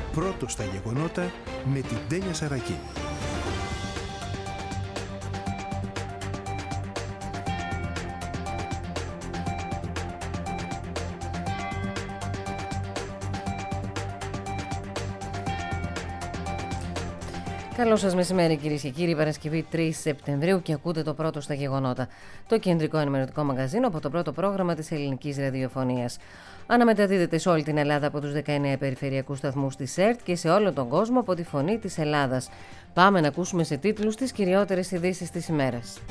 Πρώτος στα γεγονότα με την Τένια Σαρακή. Καλό σας μεσημέρι, κυρίες και κύριοι. Παρασκευή 3 Σεπτεμβρίου και ακούτε το πρώτο στα γεγονότα. Το κεντρικό ενημερωτικό μαγαζίνο από το πρώτο πρόγραμμα της ελληνικής ραδιοφωνίας. Αναμεταδίδεται σε όλη την Ελλάδα από τους 19 περιφερειακούς σταθμούς της ΕΡΤ και σε όλο τον κόσμο από τη Φωνή της Ελλάδας. Πάμε να ακούσουμε σε τίτλους τις κυριότερες ειδήσεις της ημέρας.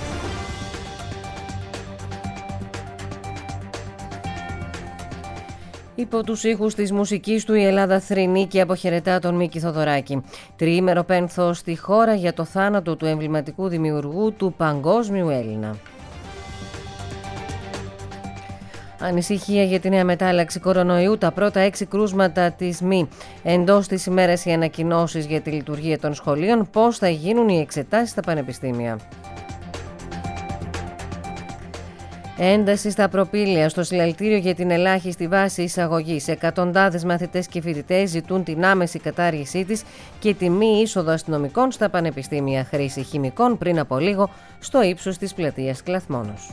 Υπό τους ήχους της μουσικής του η Ελλάδα θρηνεί και αποχαιρετά τον Μίκη Θοδωράκη. Τριήμερο πένθος στη χώρα για το θάνατο του εμβληματικού δημιουργού του παγκόσμιου Έλληνα. Ανησυχία για τη νέα μετάλλαξη κορονοϊού, τα πρώτα 6 κρούσματα της ΜΗ. Εντός της ημέρας οι ανακοινώσεις για τη λειτουργία των σχολείων, πώς θα γίνουν οι εξετάσεις στα πανεπιστήμια. Ένταση στα προπήλαια στο συλλαλητήριο για την ελάχιστη βάση εισαγωγής. Εκατοντάδες μαθητές και φοιτητές ζητούν την άμεση κατάργησή της και τη μη είσοδο αστυνομικών στα πανεπιστήμια. Χρήση χημικών πριν από λίγο στο ύψος της πλατείας Κλαθμόνος.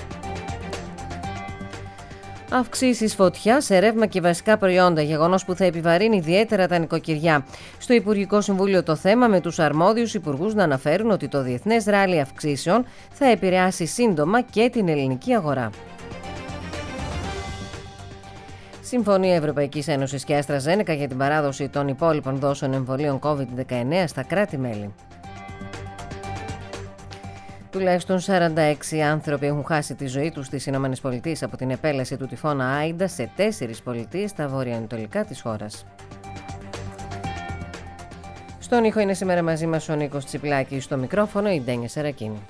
Αυξήσεις φωτιά σε ρεύμα και βασικά προϊόντα, γεγονός που θα επιβαρύνει ιδιαίτερα τα νοικοκυριά. Στο Υπουργικό Συμβούλιο το θέμα, με τους αρμόδιους υπουργούς να αναφέρουν ότι το διεθνές ράλι αυξήσεων θα επηρεάσει σύντομα και την ελληνική αγορά. Συμφωνία Ευρωπαϊκής Ένωσης και AstraZeneca για την παράδοση των υπόλοιπων δόσεων εμβολίων COVID-19 στα κράτη-μέλη. Τουλάχιστον 46 άνθρωποι έχουν χάσει τη ζωή τους στις ΗΠΑ από την επέλαση του τυφώνα Άιντα σε 4 πολιτείες στα βορειοανατολικά της χώρας. Στον ήχο είναι σήμερα μαζί μας ο Νίκος Τσιπλάκης, στο μικρόφωνο η Τένια Σαρακίνη.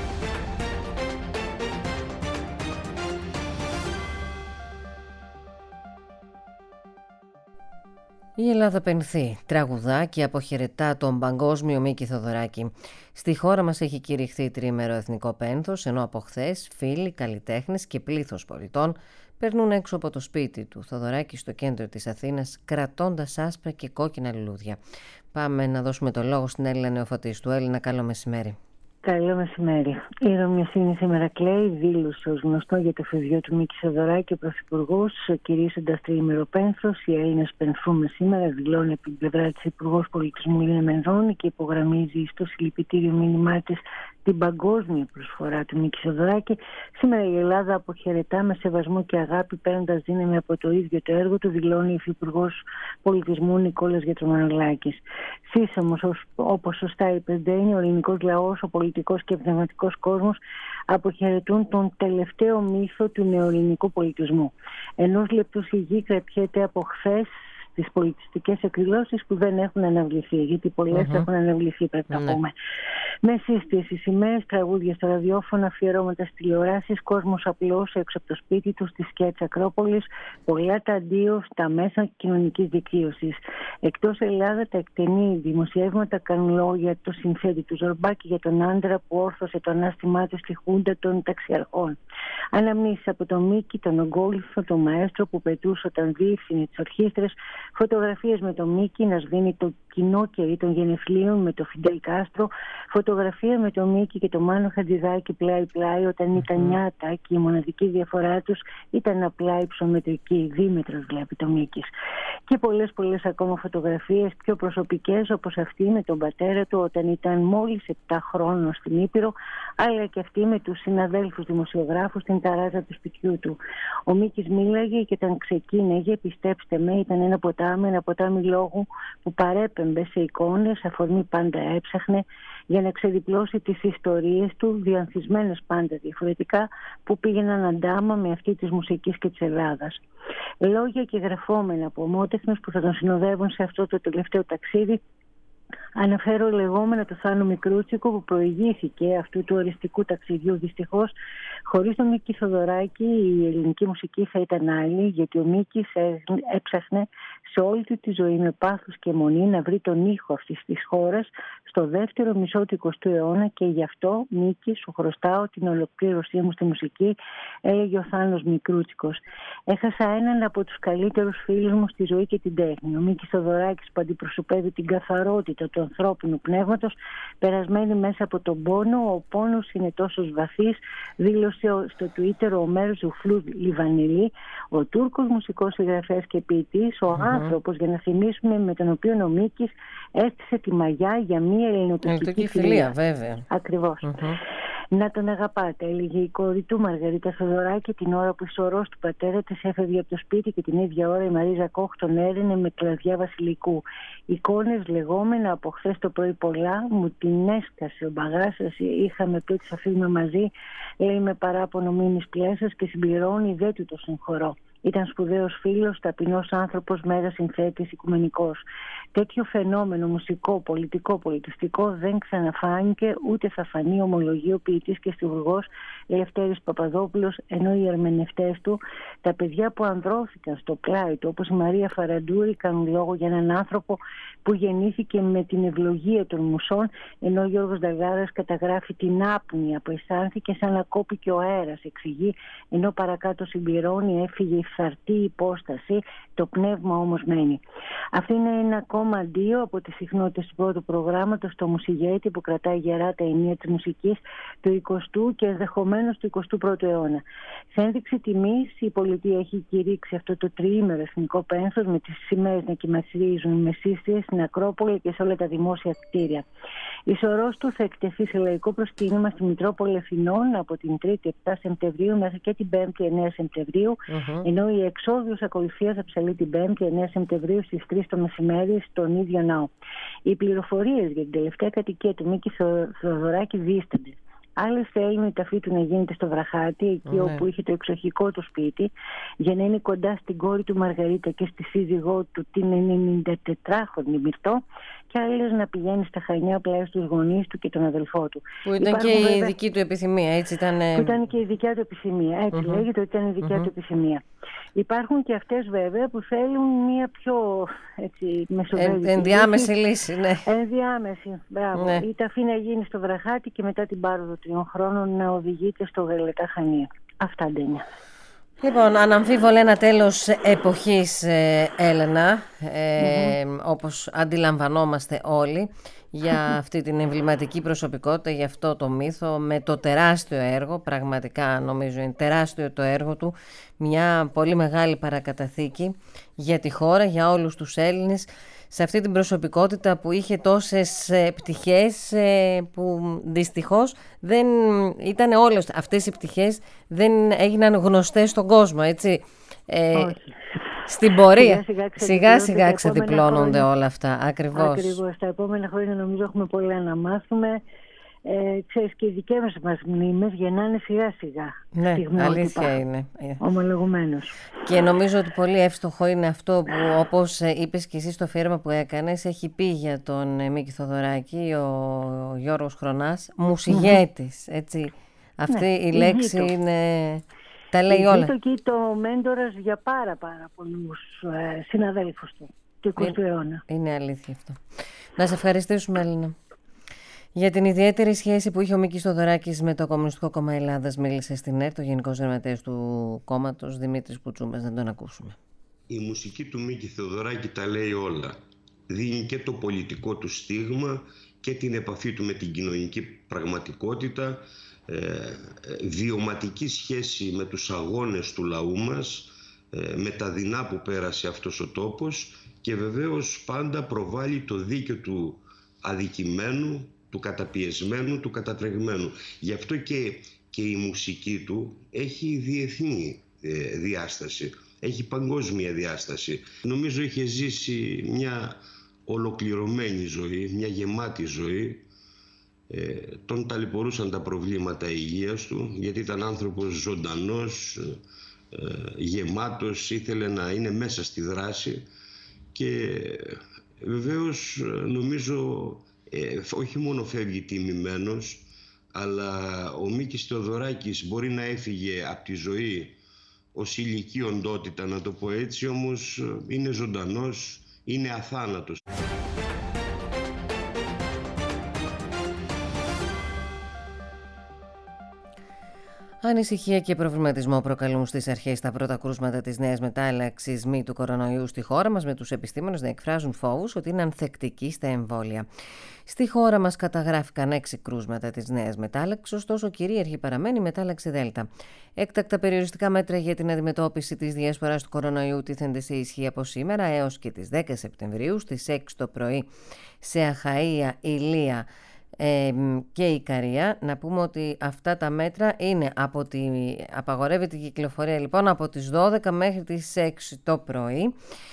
Η Ελλάδα πενθεί, τραγουδά και αποχαιρετά τον παγκόσμιο Μίκη Θοδωράκη. Στη χώρα μας έχει κηρυχθεί τριήμερο εθνικό πένθος, ενώ από χθες φίλοι, καλλιτέχνες και πλήθος πολιτών περνούν έξω από το σπίτι του Θοδωράκη στο κέντρο της Αθήνας, κρατώντας άσπρα και κόκκινα λουλούδια. Πάμε να δώσουμε το λόγο στην Έλληνα Νεοφωτίστου. Έλληνα, καλό μεσημέρι. Καλό μεσημέρι. Η Ρωμιοσύνη σήμερα κλαίει, δήλωσε ως γνωστό για το φευγείο του Μίκη Θοδωράκη ο Πρωθυπουργός, κηρύσσοντας τριήμερο πένθος. Οι Έλληνες πενθούμε σήμερα, δηλώνει από την πλευρά της Υπουργός Πολιτισμού Λίνα Μενδώνη και υπογραμμίζει στο συλληπιτήριο μήνυμά της την παγκόσμια προσφορά του Μίκη Θοδωράκη. Σήμερα η Ελλάδα αποχαιρετά με σεβασμό και αγάπη, παίρνοντας δύναμη από το ίδιο το έργο του, δηλώνει η Υφυπουργός Πολιτισμού Νικόλας Γιατρομανολάκης. Σύσσωμος, όπως σωστά είπε Ντένι, ο ελληνικός λαός, ο πολιτικός και πνευματικός κόσμος αποχαιρετούν τον τελευταίο μύθο του νεοελληνικού πολιτισμού. Ενός λεπτού σιγή κρατιέται από χθες τις πολιτιστικές εκδηλώσεις που δεν έχουν αναβληθεί, γιατί πολλές έχουν αναβληθεί, πρέπει να πούμε. Με σύστηση, σημαίες, τραγούδια στα ραδιόφωνα, αφιερώματα στις τηλεοράσεις, κόσμος απλός έξω από το σπίτι του, στη σκιά της Ακρόπολης, πολλά τα αντίο στα μέσα κοινωνικής δικτύωσης. Εκτός Ελλάδα, τα εκτενή δημοσιεύματα κάνουν λόγο για το συνθέτη του Ζορμπάκη, για τον άντρα που όρθωσε το ανάστημά του στη Χούντα των ταξιαρχών. Αναμνήσεις από τον Μίκη, τον Ογκόλυθο, τον μαέστρο που πετούσε όταν διεύθυνε τις ορχήστρες, φωτογραφίες με τον Μίκη να σβήνει το κοινό κερί των γενεθλίων με το Φιντέλ Κάστρο, φωτογραφία με τον Μίκη και τον Μάνο Χατζηδάκη πλάι-πλάι όταν ήταν νιάτα και η μοναδική διαφορά τους ήταν απλά υψομετρική, δίμετρος βλέπει το Μίκης. Και πολλές ακόμα φωτογραφίες πιο προσωπικές, όπως αυτή με τον πατέρα του όταν ήταν μόλις 7 χρόνων στην Ήπειρο, αλλά και αυτή με τους συναδέλφους δημοσιογράφους στην ταράζα του σπιτιού του. Ο Μίκης μίλαγε και όταν ξεκίναγε, πιστέψτε με, ήταν ένα ποτάμι λόγου που παρέπεμπε σε εικόνες, αφορμή πάντα έψαχνε για να ξεδιπλώσει τις ιστορίες του, διανθισμένες πάντα διαφορετικά, που πήγαιναν αντάμα με αυτή της μουσικής και της Ελλάδας. Λόγια και γραφόμενα από ομότεχνους που θα τον συνοδεύουν σε αυτό το τελευταίο ταξίδι, Αναφέρω λεγόμενα του Θάνου Μικρούτσικου, που προηγήθηκε αυτού του οριστικού ταξιδιού. Δυστυχώς, χωρίς τον Μίκη Θοδωράκη, η ελληνική μουσική θα ήταν άλλη, γιατί ο Μίκης έψαχνε σε όλη του τη ζωή με πάθος και αιμονή να βρει τον ήχο αυτής της χώρας στο δεύτερο μισό του 20ου αιώνα, και γι' αυτό, Μίκη, σου χρωστάω την ολοκλήρωσή μου στη μουσική, έλεγε ο Θάνος Μικρούτσικος. Έχασα έναν από τους καλύτερους φίλους μου στη ζωή και την τέχνη. Ο Μίκης Θοδωράκης, που αντιπροσωπεύει την καθαρότητα του ανθρώπινου πνεύματος, περασμένη μέσα από τον πόνο. Ο πόνος είναι τόσο βαθύς, δήλωσε στο Twitter ο Ομέρ Ζουφλού Λιβανιλή, ο Τούρκος μουσικός συγγραφέας και ποιητής, ο άνθρωπος, για να θυμίσουμε, με τον οποίο ο Μίκης έστησε τη μαγιά για μια ελληνοτουρκική φιλία. Βέβαια. Ακριβώς. Να τον αγαπάτε, έλεγε η κόρη του Μαργαρίτα Θοδωράκη την ώρα που η σωρός του πατέρα της έφευγε από το σπίτι, και την ίδια ώρα η Μαρίζα Κόχ τον έρενε με κλαδιά βασιλικού. Εικόνες λεγόμενα από χθες το πρωί πολλά, μου την έσκασε ο μπαγάσας, είχαμε πει ότι θα φύγουμε μαζί, λέει με παράπονο Μίμης Πλέσσας, και συμπληρώνει, δεν του το συγχωρώ. Ήταν σπουδαίος φίλος, ταπεινός άνθρωπος, μέγας συνθέτης, οικουμενικός. Τέτοιο φαινόμενο μουσικό, πολιτικό, πολιτιστικό δεν ξαναφάνηκε, ούτε θα φανεί, ομολογεί ο ποιητής και στιχουργός Ελευθέρης Παπαδόπουλος, ενώ οι ερμηνευτές του, τα παιδιά που ανδρώθηκαν στο πλάι του, όπως η Μαρία Φαραντούρη, κάνουν λόγο για έναν άνθρωπο που γεννήθηκε με την ευλογία των μουσών, ενώ ο Γιώργος Νταγάρας καταγράφει την άπνοια που αισθάνθηκε σαν να κόπηκε ο αέρας, εξηγεί, ενώ παρακάτω συμπληρώνει, έφυγε η φθαρτή υπόσταση, το πνεύμα όμως μένει. Αυτό είναι ένα ακόμα αντίο από τις συχνότητες του πρώτου προγράμματος, το Μουσιγέτη, που κρατάει γερά τα ενία της μουσικής του 20ου και ενδεχομένως του 21ου αιώνα. Σε ένδειξη τιμής, η πολιτεία έχει κηρύξει αυτό το τριήμερο εθνικό πένθος, με τις σημαίες να κυματσρίζουν με σύστριες στην Ακρόπολη και σε όλα τα δημόσια κτίρια. Η σωρός του θα εκτεθεί σε λαϊκό προσκύνημα στη Μητρόπολη Αθηνών από την 3η 7 Σεπτεμβρίου μέχρι και την 5η 9 Σεπτεμβρίου, ενώ η εξόδιος ακολουθία θα ψαλεί την 5η 9 Σεπτεμβρίου στις 3 το μεσημέρι στον ίδιο ναό. Οι πληροφορίες για την τελευταία κατοικία του Μίκη Θοδωράκη δίστανται. Άλλες θέλουν η ταφή του να γίνεται στο Βραχάτι, εκεί όπου είχε το εξοχικό του σπίτι, για να είναι κοντά στην κόρη του Μαργαρίτα και στη σύζυγό του, την 94χρονη Μυρτώ, και άλλες να πηγαίνει στα Χανιά πλάι στους γονείς του και τον αδελφό του. Που ήταν και η δική του επιθυμία, έτσι ήταν. Που ήταν και η δικιά του επιθυμία, έτσι λέγεται ότι ήταν η δικιά του επιθυμία. Υπάρχουν και αυτές βέβαια που θέλουν μια πιο μεσοβέζικη ενδιάμεση λύση. Ναι. Ενδιάμεση, μπράβο. Ναι. Η ταφή να γίνει στο Βραχάτι και μετά την πάροδο 3 χρόνων να οδηγείται στο Γαλετά Χανία. Αυτά, Ντένια. Λοιπόν, αναμφίβολα ένα τέλος εποχής, Έλενα, όπως αντιλαμβανόμαστε όλοι, για αυτή την εμβληματική προσωπικότητα, για αυτό το μύθο, με το τεράστιο έργο, πραγματικά νομίζω είναι τεράστιο το έργο του, μια πολύ μεγάλη παρακαταθήκη για τη χώρα, για όλους τους Έλληνες, σε αυτή την προσωπικότητα που είχε τόσες πτυχές, που δυστυχώς δεν ήταν όλες αυτές οι πτυχές, δεν έγιναν γνωστές στον κόσμο, έτσι. Στην πορεία σιγά σιγά ξεδιπλώνονται όλα αυτά. Ακριβώς. Τα επόμενα χρόνια νομίζω έχουμε πολλά να μάθουμε. Ξέρεις, και οι δικές μας μνήμες γεννάνε σιγά σιγά. Ναι, αλήθεια είναι. Ομολογουμένως. Και νομίζω ότι πολύ εύστοχο είναι αυτό που, όπως είπες και εσύ στο αφιέρωμα που έκανες, έχει πει για τον Μίκη Θοδωράκη ο Γιώργος Χρονάς, μουσιγέτης, έτσι. Αυτή η λέξη είναι... Τα λέει όλα. Είναι και το μέντορας για πάρα πολλούς συναδέλφους του 20ου αιώνα. Είναι αλήθεια αυτό. Να σε ευχαριστήσουμε, Έλληνα. Για την ιδιαίτερη σχέση που είχε ο Μίκης Θοδωράκης με το Κομμουνιστικό Κόμμα Ελλάδας μίλησε στην ΕΡΤ ο Γενικός Γραμματέας του κόμματος, Δημήτρης Κουτσούμπας. Να τον ακούσουμε. Η μουσική του Μίκη Θοδωράκη τα λέει όλα. Δίνει και το πολιτικό του στίγμα και την επαφή του με την κοινωνική πραγματικότητα, βιωματική σχέση με τους αγώνες του λαού μας, με τα δεινά που πέρασε αυτός ο τόπος, και βεβαίως πάντα προβάλλει το δίκαιο του αδικημένου, του καταπιεσμένου, του κατατρεγμένου. Γι' αυτό και η μουσική του έχει διεθνή διάσταση, έχει παγκόσμια διάσταση. Νομίζω είχε ζήσει μια ολοκληρωμένη ζωή, μια γεμάτη ζωή. Τον ταλαιπωρούσαν τα προβλήματα υγείας του, γιατί ήταν άνθρωπος ζωντανός, γεμάτος, ήθελε να είναι μέσα στη δράση, και Βεβαίως νομίζω όχι μόνο φεύγει τιμημένος, αλλά ο Μίκης Θεοδωράκης μπορεί να έφυγε από τη ζωή ως ηλική οντότητα, να το πω έτσι, όμως είναι ζωντανός, είναι αθάνατος. Ανησυχία και προβληματισμό προκαλούν στις αρχές τα πρώτα κρούσματα της νέας μετάλλαξης μη του κορονοϊού στη χώρα μας, με τους επιστήμονες να εκφράζουν φόβους ότι είναι ανθεκτικοί στα εμβόλια. Στη χώρα μας καταγράφηκαν 6 κρούσματα της νέας μετάλλαξης, ωστόσο κυρίαρχη παραμένει η μετάλλαξη Δέλτα. Έκτακτα περιοριστικά μέτρα για την αντιμετώπιση της διασποράς του κορονοϊού τίθενται σε ισχύ από σήμερα έως και τις 10 Σεπτεμβρίου στις 6 το πρωί σε Αχαΐα, Ηλία και Ικαρία. Να πούμε ότι αυτά τα μέτρα είναι απαγορεύεται η κυκλοφορία λοιπόν από τις 12 μέχρι τις 6 το πρωί.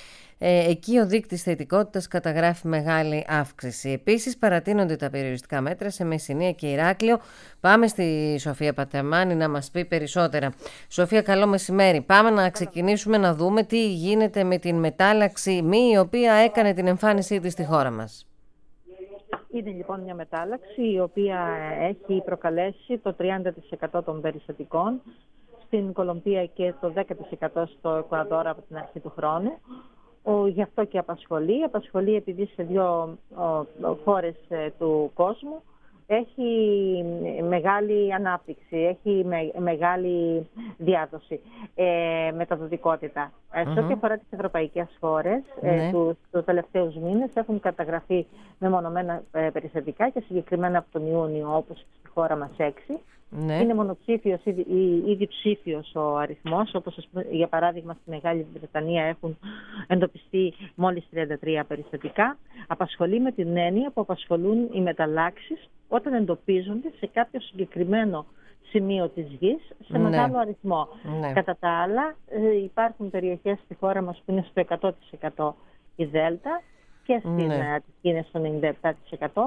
Εκεί ο δείκτης θετικότητας καταγράφει μεγάλη αύξηση. Επίσης παρατείνονται τα περιοριστικά μέτρα σε Μεσσηνία και Ηράκλειο. Πάμε στη Σοφία Πατεμάνη να μας πει περισσότερα. Σοφία, καλό μεσημέρι. Πάμε να ξεκινήσουμε να δούμε τι γίνεται με την μετάλλαξη μη, η οποία έκανε την εμφάνισή της στη χώρα μας. Είναι λοιπόν μια μετάλλαξη η οποία έχει προκαλέσει το 30% των περιστατικών στην Κολομβία και το 10% στο Εκουαδόρ από την αρχή του χρόνου. Γι' αυτό και απασχολεί επειδή σε 2 χώρες του κόσμου έχει μεγάλη ανάπτυξη, έχει μεγάλη διάδοση, μεταδοτικότητα. Σε ό,τι αφορά τις ευρωπαϊκές χώρες, τους τελευταίους μήνες έχουν καταγραφεί μεμονωμένα περιστατικά και συγκεκριμένα από τον Ιούνιο, όπως στη χώρα μας 6. Ναι. Είναι μονοψήφιος ή διψήφιος ο αριθμός, όπως για παράδειγμα στη Μεγάλη Βρετανία έχουν εντοπιστεί μόλις 33 περιστατικά. Απασχολεί με την έννοια που απασχολούν οι μεταλλάξεις όταν εντοπίζονται σε κάποιο συγκεκριμένο σημείο της γης σε μεγάλο αριθμό. Κατά τα άλλα υπάρχουν περιοχές στη χώρα μας που είναι στο 100% η Δέλτα και στην είναι στο 97%.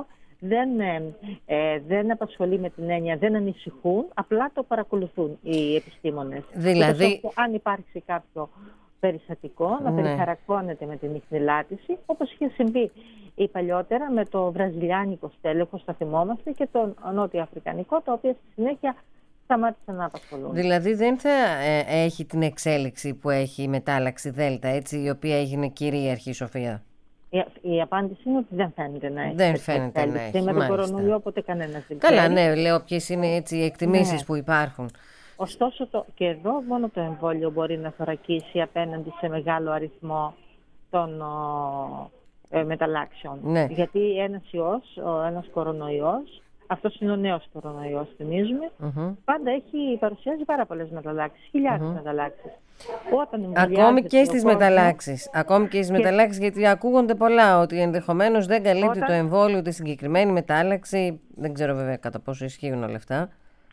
Δεν απασχολεί με την έννοια, δεν ανησυχούν, απλά το παρακολουθούν οι επιστήμονες. Δηλαδή, αν υπάρξει κάποιο περιστατικό, να περιχαρακώνεται με την ιχνηλάτηση, όπως είχε συμβεί παλιότερα με το βραζιλιάνικο στέλεχος, θα θυμόμαστε, και το νότιο αφρικανικό, το οποίο στη συνέχεια σταμάτησαν να απασχολούν. Δηλαδή δεν θα έχει την εξέλιξη που έχει η μετάλλαξη Δέλτα, έτσι, η οποία έγινε κυρίαρχη, Σοφία. Η απάντηση είναι ότι δεν φαίνεται να έχει. Δεν φαίνεται να έχει. Με τον κορονοϊό οπότε κανένας δεν ξέρει. Καλά, ναι, λέω ποιες είναι έτσι οι εκτιμήσεις που υπάρχουν. Ωστόσο και εδώ μόνο το εμβόλιο μπορεί να θωρακίσει απέναντι σε μεγάλο αριθμό των μεταλλάξεων. Γιατί ένας ιός, ένας κορονοϊός, αυτός είναι ο νέος κορονοϊός, θυμίζουμε, πάντα παρουσιάζει πάρα πολλές μεταλλάξεις, χιλιάδες μεταλλάξεις. Ακόμη και στις μεταλλάξεις. Ακόμη και στις μεταλλάξεις, γιατί ακούγονται πολλά ότι ενδεχομένως δεν καλύπτει το εμβόλιο τη συγκεκριμένη μετάλλαξη. Δεν ξέρω βέβαια κατά πόσο ισχύουν όλα αυτά.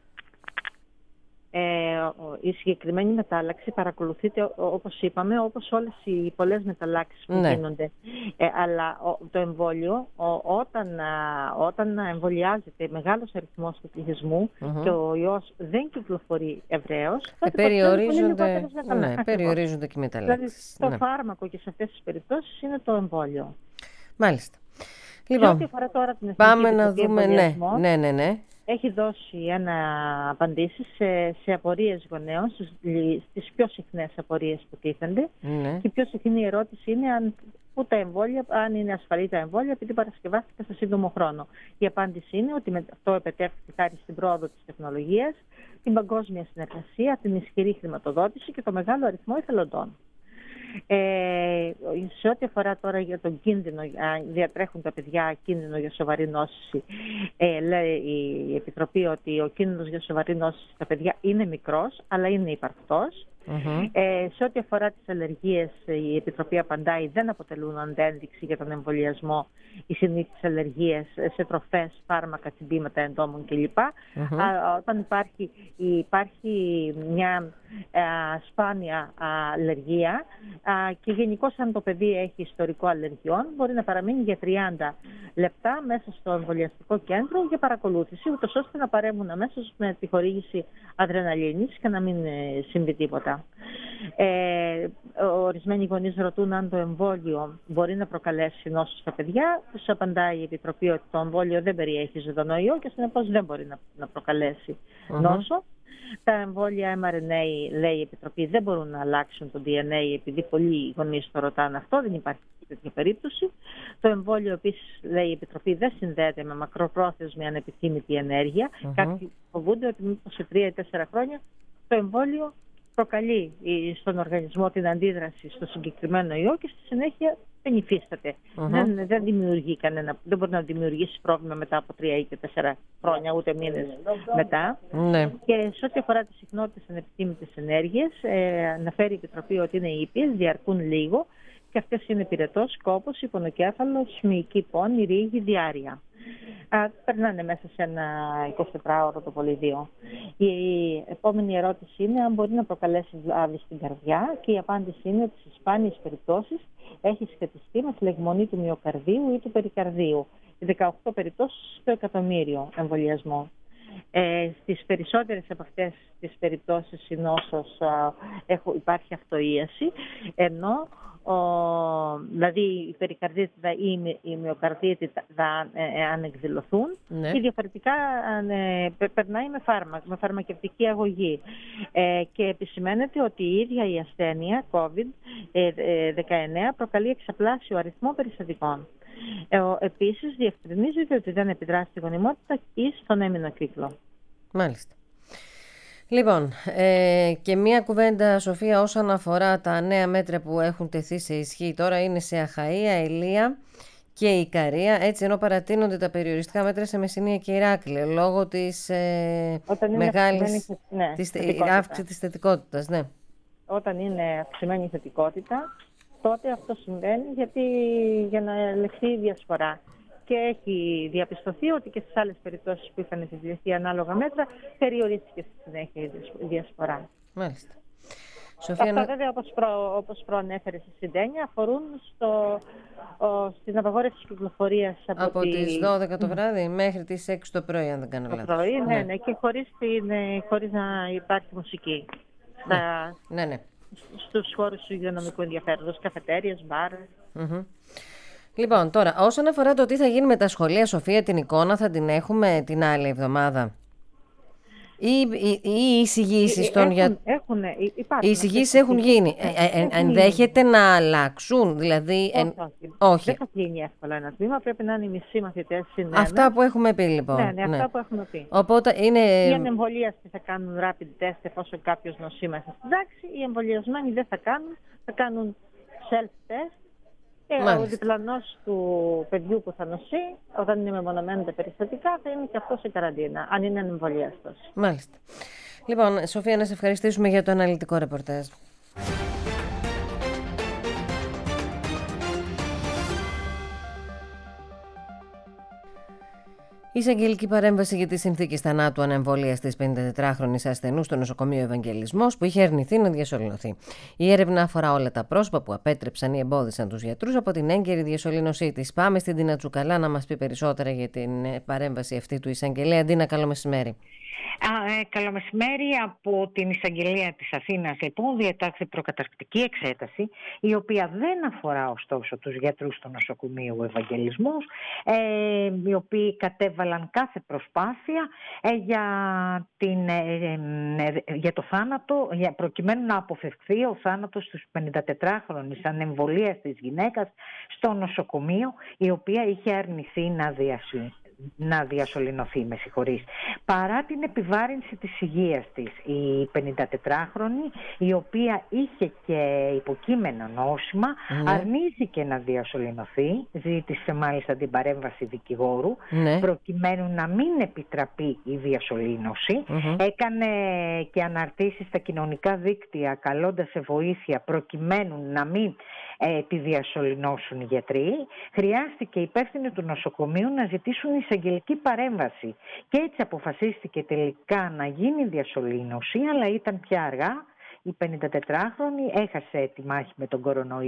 Η συγκεκριμένη μετάλλαξη παρακολουθείται, όπως είπαμε, όπως όλες οι πολλές μεταλλάξεις που γίνονται. Αλλά το εμβόλιο, όταν εμβολιάζεται μεγάλος αριθμός του πληθυσμού και ο ιός δεν κυκλοφορεί ευρέως, περιορίζονται και οι μεταλλάξεις. Δηλαδή, το φάρμακο και σε αυτές τις περιπτώσεις είναι το εμβόλιο. Μάλιστα. Λοιπόν, ό,τι αφορά τώρα την πάμε να δούμε. Ναι. Έχει δώσει απαντήσεις σε απορίες γονέων, στις πιο συχνές απορίες που τίθενται. Και η πιο συχνή ερώτηση είναι αν είναι ασφαλή τα εμβόλια, επειδή παρασκευάστηκαν σε σύντομο χρόνο. Η απάντηση είναι ότι αυτό επετεύχθη χάρη στην πρόοδο της τεχνολογίας, την παγκόσμια συνεργασία, την ισχυρή χρηματοδότηση και το μεγάλο αριθμό εθελοντών. Σε ό,τι αφορά τώρα για τον κίνδυνο, διατρέχουν τα παιδιά κίνδυνο για σοβαρή νόσηση, λέει η Επιτροπή ότι ο κίνδυνος για σοβαρή νόσηση στα παιδιά είναι μικρός, αλλά είναι υπαρκτός. Σε ό,τι αφορά τις αλλεργίες, η Επιτροπή απαντάει δεν αποτελούν αντένδειξη για τον εμβολιασμό οι συνήθεις αλλεργίες σε τροφές, φάρμακα, τσιμπήματα εντόμων κλπ. Όταν υπάρχει μια σπάνια αλλεργία και γενικώς αν το παιδί έχει ιστορικό αλλεργιών, μπορεί να παραμείνει για 30 λεπτά μέσα στο εμβολιαστικό κέντρο για παρακολούθηση, ούτως ώστε να παρέμβουν αμέσως με τη χορήγηση αδρεναλίνης και να μην συμβεί τίποτα. νοσήματα. Ορισμένοι γονείς ρωτούν αν το εμβόλιο μπορεί να προκαλέσει νόσο στα παιδιά. Τους απαντάει η Επιτροπή ότι το εμβόλιο δεν περιέχει ζωντανό ιό και συνεπώς δεν μπορεί να προκαλέσει νόσο. Τα εμβόλια mRNA, λέει η Επιτροπή, δεν μπορούν να αλλάξουν το DNA, επειδή πολλοί γονείς το ρωτάνε αυτό, δεν υπάρχει τέτοια περίπτωση. Το εμβόλιο επίσης, λέει η Επιτροπή, δεν συνδέεται με μακροπρόθεσμη ανεπιθύμητη ενέργεια. Κάποιοι φοβούνται ότι μήπως σε 3 ή 4 χρόνια το εμβόλιο προκαλεί στον οργανισμό την αντίδραση στο συγκεκριμένο ιό και στη συνέχεια δεν υφίσταται. Δεν δημιουργεί δεν μπορεί να δημιουργήσει πρόβλημα μετά από 3 ή 4 χρόνια, ούτε μήνες μετά. Και σε ό,τι αφορά τις συχνότητες ανεπιθύμητης ενέργειας, αναφέρει η Επιτροπή ότι είναι ήπιες, διαρκούν λίγο και αυτές είναι πυρετός, κόπος, υπονοκέφαλος, μυϊκή πόνη, ρίγη, διάρρεια. Περνάνε μέσα σε ένα 24ωρο το πολύ 2. Η επόμενη ερώτηση είναι αν μπορεί να προκαλέσει βλάβη στην καρδιά και η απάντηση είναι ότι σε σπάνιες περιπτώσεις έχει σχετιστεί με φλεγμονή του μυοκαρδίου ή του περικαρδίου. 18 περιπτώσεις στο εκατομμύριο εμβολιασμό. Στις περισσότερες από αυτές τις περιπτώσεις η νόσος υπάρχει αυτοίαση, ενώ δηλαδή η περικαρδίτιδα ή η μυοκαρδίτιδα αν εκδηλωθούν ή διαφορετικά περνάει με φαρμακευτική αγωγή. Και επισημαίνεται ότι η ίδια η ασθένεια COVID-19 προκαλεί εξαπλάσιο αριθμό περιστατικών. Επίσης διευκρινίζεται ότι δεν επιδράσει στη γονιμότητα ή στον έμεινο κύκλο. Μάλιστα. Λοιπόν, και μία κουβέντα, Σοφία, όσον αφορά τα νέα μέτρα που έχουν τεθεί σε ισχύ. Τώρα είναι σε Αχαΐα, Ηλία και Ικαρία, έτσι, ενώ παρατείνονται τα περιοριστικά μέτρα σε Μεσσηνία και Ηράκλειο λόγω της μεγάλης αύξησης της θετικότητας. Ναι. Όταν είναι αυξημένη η θετικότητα, τότε αυτό συμβαίνει για να ελεγχθεί η διασπορά. Και έχει διαπιστωθεί ότι και στις άλλες περιπτώσεις που είχαν επιβληθεί ανάλογα μέτρα περιορίστηκε στη συνέχεια η διασπορά. Μάλιστα. Αυτά βέβαια όπως προανέφερε στη συντένια αφορούν στην απαγόρευση της κυκλοφορίας από τις 12 το βράδυ μέχρι τις 6 το πρωί, αν δεν κάνω λάθος. Το πρωί, ναι, και χωρίς να υπάρχει μουσική. Ναι. Στους χώρους του υγειονομικού ενδιαφέροντος, καφετέριες, μπαρ. Λοιπόν, τώρα, όσον αφορά το τι θα γίνει με τα σχολεία, Σοφία, την εικόνα θα την έχουμε την άλλη εβδομάδα? Ή οι εισηγήσεις των γιατρών? Οι εισηγήσεις έχουν γίνει. Ενδέχεται να αλλάξουν, δηλαδή... Όχι. Δεν θα κλείνει εύκολα ένα τμήμα, πρέπει να είναι οι μισοί μαθητές συνένα. Αυτά που έχουμε πει, λοιπόν. Ναι, αυτά που έχουμε πει. Οπότε είναι... Οι ανεμβολίαστοι θα κάνουν rapid test εφόσον κάποιος νοσεί μέσα στην τάξη. Οι εμβολιασμένοι δεν θα κάνουν self-test. Ο διπλανός του παιδιού που θα νοσεί, όταν είναι μεμονωμένα τα περιστατικά, θα είναι και αυτό σε καραντίνα, αν είναι ανεμβολιαστός. Μάλιστα. Λοιπόν, Σοφία, να σε ευχαριστήσουμε για το αναλυτικό ρεπορτάζ. Η εισαγγελική παρέμβαση για τις συνθήκες θανάτου ανεμβολίας της 54χρονης ασθενού στο νοσοκομείο Ευαγγελισμός, που είχε αρνηθεί να διασωληνωθεί. Η έρευνα αφορά όλα τα πρόσωπα που απέτρεψαν ή εμπόδισαν τους γιατρούς από την έγκαιρη διασωλήνωσή της. Πάμε στην Ντίνα Τσουκαλά να μας πει περισσότερα για την παρέμβαση αυτή του εισαγγελέα. Ντίνα, καλό μεσημέρι. Καλό μεσημέρι. Από την εισαγγελία της Αθήνας, λοιπόν, διατάχθη προκαταρκτική εξέταση, η οποία δεν αφορά ωστόσο τους γιατρούς του νοσοκομείου Ευαγγελισμός, οι οποίοι κατέβαλαν κάθε προσπάθεια για το θάνατο, προκειμένου να αποφευχθεί ο θάνατος της 54χρονης ανεμβολίαστης γυναίκας στο νοσοκομείο, η οποία είχε αρνηθεί να διασωληνωθεί, παρά την επιβάρυνση της υγείας της. Η 54χρονη, η οποία είχε και υποκείμενο νόσημα, αρνήθηκε να διασωληνωθεί, ζήτησε μάλιστα την παρέμβαση δικηγόρου, προκειμένου να μην επιτραπεί η διασωλήνωση. Έκανε και αναρτήσεις στα κοινωνικά δίκτυα καλώντας σε βοήθεια προκειμένου να μην τη διασωληνώσουν οι γιατροί. Χρειάστηκε οι υπεύθυνοι του νοσοκομείου να ζητήσουν εισαγγελική παρέμβαση και έτσι αποφασίστηκε τελικά να γίνει διασωλήνωση, αλλά ήταν πια αργά. Η 54χρονη έχασε τη μάχη με τον κορονοϊό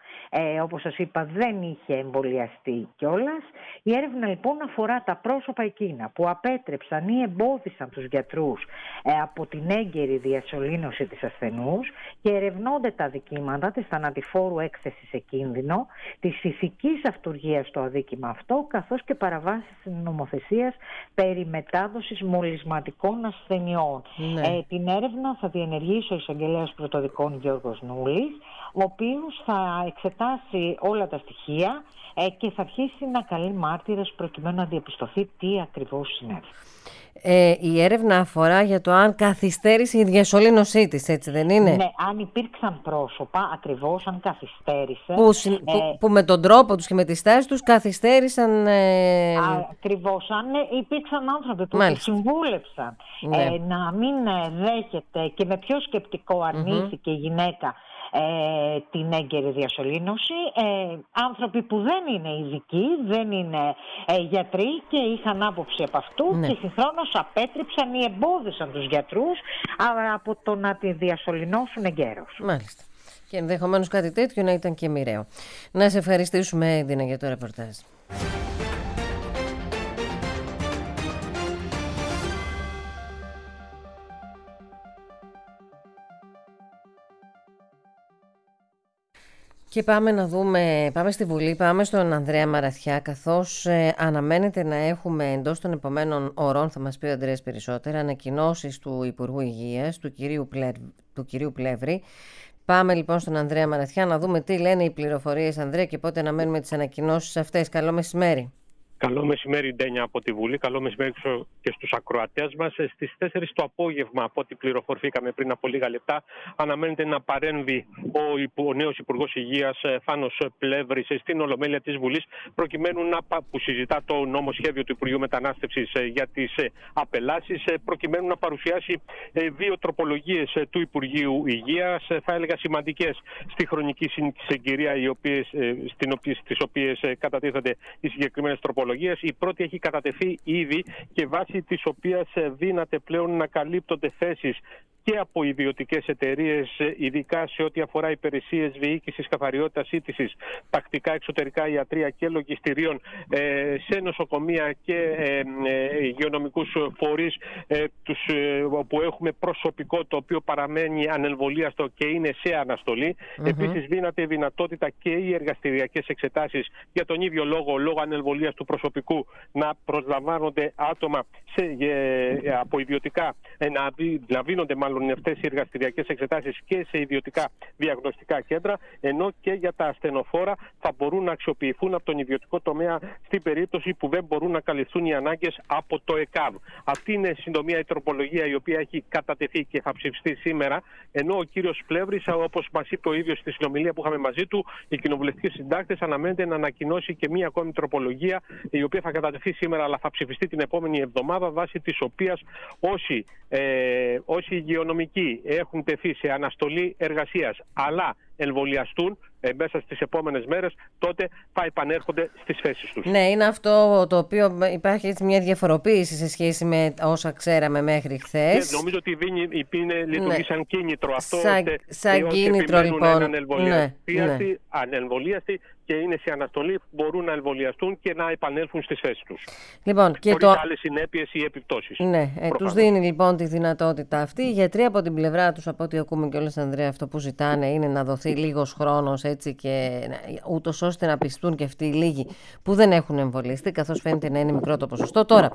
Όπως σας είπα, δεν είχε εμβολιαστεί κιόλας. Η έρευνα λοιπόν αφορά τα πρόσωπα εκείνα που απέτρεψαν ή εμπόδισαν τους γιατρούς από την έγκαιρη διασωλήνωση της ασθενούς και ερευνώνται τα δικήματα της θανατηφόρου έκθεση σε κίνδυνο, της ηθικής αυτουργίας στο αδίκημα αυτό, καθώς και παραβάσεις της νομοθεσίας περί μετάδοσης μολυσματικών ασθενειών. Ναι. Την έρευνα θα διενεργήσει ο εισαγγελέας πρωτοδικών Γιώργος Νούλης, ο οποίος θα εξετάσει όλα τα στοιχεία και θα αρχίσει να καλεί μάρτυρες προκειμένου να διαπιστωθεί τι ακριβώς συνέβη. Η έρευνα αφορά για το αν καθυστέρησε η διασωλήνωσή της, έτσι δεν είναι? Ναι, αν υπήρξαν πρόσωπα, ακριβώς, αν καθυστέρησε. Που με τον τρόπο τους και με τις στάσεις τους καθυστέρησαν... Ακριβώς, αν υπήρξαν άνθρωποι που τους συμβούλεψαν να μην δέχεται και με ποιο σκεπτικό αρνήθηκε η γυναίκα την έγκαιρη διασωλήνωση, άνθρωποι που δεν είναι ειδικοί, δεν είναι γιατροί και είχαν άποψη από αυτού και συγχρόνως απέτρεψαν ή εμπόδισαν τους γιατρούς από το να τη διασωληνώσουν εγκαίρως. Μάλιστα. Και ενδεχομένως κάτι τέτοιο να ήταν και μοιραίο. Να σε ευχαριστήσουμε, Δίνα, για το ρεπορτάζ. Και πάμε στη Βουλή, πάμε στον Ανδρέα Μαραθιά, καθώς αναμένεται να έχουμε εντός των επομένων ωρών, θα μας πει ο Ανδρέας περισσότερα, ανακοινώσεις του Υπουργού Υγείας, του κυρίου Πλεύρη. Πάμε λοιπόν στον Ανδρέα Μαραθιά να δούμε τι λένε οι πληροφορίες, Ανδρέα, και πότε αναμένουμε τις ανακοινώσεις αυτές. Καλό μεσημέρι. Καλό μεσημέρι, Ντένια, από τη Βουλή. Καλό μεσημέρι και στους ακροατές μας. Στις 4 το απόγευμα, από ό,τι πληροφορηθήκαμε πριν από λίγα λεπτά, αναμένεται να παρέμβει ο νέος Υπουργός Υγείας, Θάνος Πλεύρης, στην Ολομέλεια της Βουλής, προκειμένου που συζητά το νομοσχέδιο του Υπουργείου Μετανάστευσης για τις απελάσεις, προκειμένου να παρουσιάσει 2 τροπολογίες του Υπουργείου Υγείας, θα έλεγα σημαντικές στη χρονική συγκυρία, στις οποίες κατατίθενται οι συγκεκριμένες τροπολογίες. Η πρώτη έχει κατατεθεί ήδη και βάσει της οποίας δύναται πλέον να καλύπτονται θέσεις και από ιδιωτικές εταιρείες, ειδικά σε ό,τι αφορά υπηρεσίες διοίκησης, καθαριότητας, σύντησης, τακτικά εξωτερικά ιατρεία και λογιστηρίων, σε νοσοκομεία και υγειονομικούς φορείς όπου έχουμε προσωπικό το οποίο παραμένει ανεμβολίαστο και είναι σε αναστολή. Επίσης δίνεται δυνατότητα και οι εργαστηριακές εξετάσεις για τον ίδιο λόγο ανεμβολίας του προσωπικού να προσλαμβάνονται άτομα από ιδιωτικά, να δίνονται μάλλον αυτές οι εργαστηριακές εξετάσεις και σε ιδιωτικά διαγνωστικά κέντρα, ενώ και για τα ασθενοφόρα θα μπορούν να αξιοποιηθούν από τον ιδιωτικό τομέα στην περίπτωση που δεν μπορούν να καλυφθούν οι ανάγκες από το ΕΚΑΒ. Αυτή είναι συντομία η τροπολογία η οποία έχει κατατεθεί και θα ψηφιστεί σήμερα, ενώ ο κύριος Πλεύρης, όπως μας είπε ο ίδιος στη συνομιλία που είχαμε μαζί του, οι κοινοβουλευτικοί συντάκτες αναμένεται να ανακοινώσει και μία ακόμη τροπολογία, η οποία θα κατατεθεί σήμερα αλλά θα ψηφιστεί την επόμενη εβδομάδα, βάσει της οποίας όσοι υγειονομικοί έχουν τεθεί σε αναστολή εργασίας αλλά εμβολιαστούν μέσα στις επόμενες μέρες, τότε θα επανέρχονται στις θέσεις τους. Ναι, είναι αυτό το οποίο υπάρχει έτσι μια διαφοροποίηση σε σχέση με όσα ξέραμε μέχρι χθες. Νομίζω ότι λειτουργεί σαν κίνητρο αυτό. Σαν κίνητρο λοιπόν. Ανεμβολίαστοι και είναι σε αναστολή μπορούν να εμβολιαστούν και να επανέλθουν στις θέσεις τους. Λοιπόν, χωρίς άλλες συνέπειες ή επιπτώσεις. Ναι, τους δίνει λοιπόν τη δυνατότητα αυτή. Οι γιατροί από την πλευρά τους, από ό,τι ακούμε κιόλας, Ανδρέα, αυτό που ζητάνε είναι να δοθεί λίγος χρόνος, έτσι, και ούτως ώστε να πιστούν και αυτοί οι λίγοι που δεν έχουν εμβολιαστεί, καθώς φαίνεται να είναι μικρό το ποσοστό. Τώρα,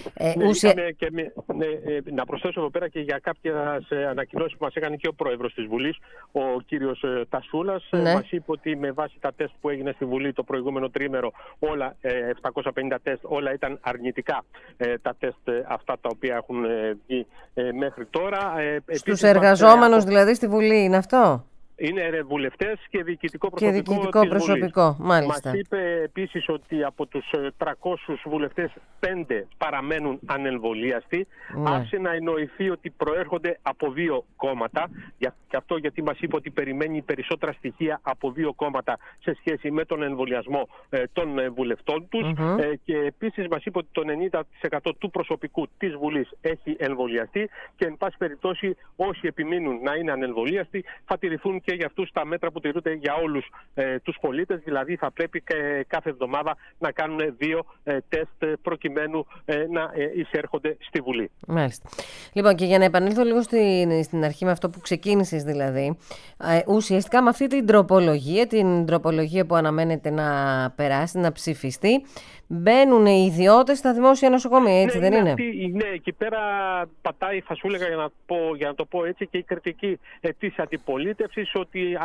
να προσθέσω εδώ πέρα και για κάποιες ανακοινώσεις που μας έκανε και ο πρόεδρος της Βουλής, ο κύριος Τασούλας. Μας είπε ότι με βάση τα τεστ που έγινε στη Βουλή το προηγούμενο τρίμερο, όλα 750 τεστ, όλα ήταν αρνητικά τα τεστ αυτά τα οποία έχουν βγει μέχρι τώρα. Στους εργαζόμενους δηλαδή στη Βουλή είναι αυτό? Είναι βουλευτές και διοικητικό προσωπικό. Μάλιστα. Μας είπε επίσης ότι από τους 300 βουλευτές 5 παραμένουν ανεμβολίαστοι. Άφησε να εννοηθεί ότι προέρχονται από 2 κόμματα. Και αυτό γιατί μας είπε ότι περιμένει περισσότερα στοιχεία από 2 κόμματα σε σχέση με τον εμβολιασμό των βουλευτών τους. Και επίσης μας είπε ότι το 90% του προσωπικού της Βουλής έχει εμβολιαστεί και εν πάση περιπτώσει όσοι επιμείνουν να είναι ανεμβολίαστοι θα τηρηθούν και για αυτούς τα μέτρα που τηρούνται για όλους τους πολίτες. Δηλαδή θα πρέπει κάθε εβδομάδα να κάνουν 2 τεστ προκειμένου να εισέρχονται στη Βουλή. Μάλιστα. Λοιπόν, και για να επανέλθω λίγο στην αρχή με αυτό που ξεκίνησες δηλαδή, ουσιαστικά με αυτή την τροπολογία που αναμένεται να περάσει, να ψηφιστεί, μπαίνουν οι ιδιώτες στα δημόσια νοσοκομεία, έτσι δεν είναι? Ναι, εκεί πέρα πατάει, θα σου έλεγα για να το πω έτσι, και η κριτική της αντιπολίτευσης, ότι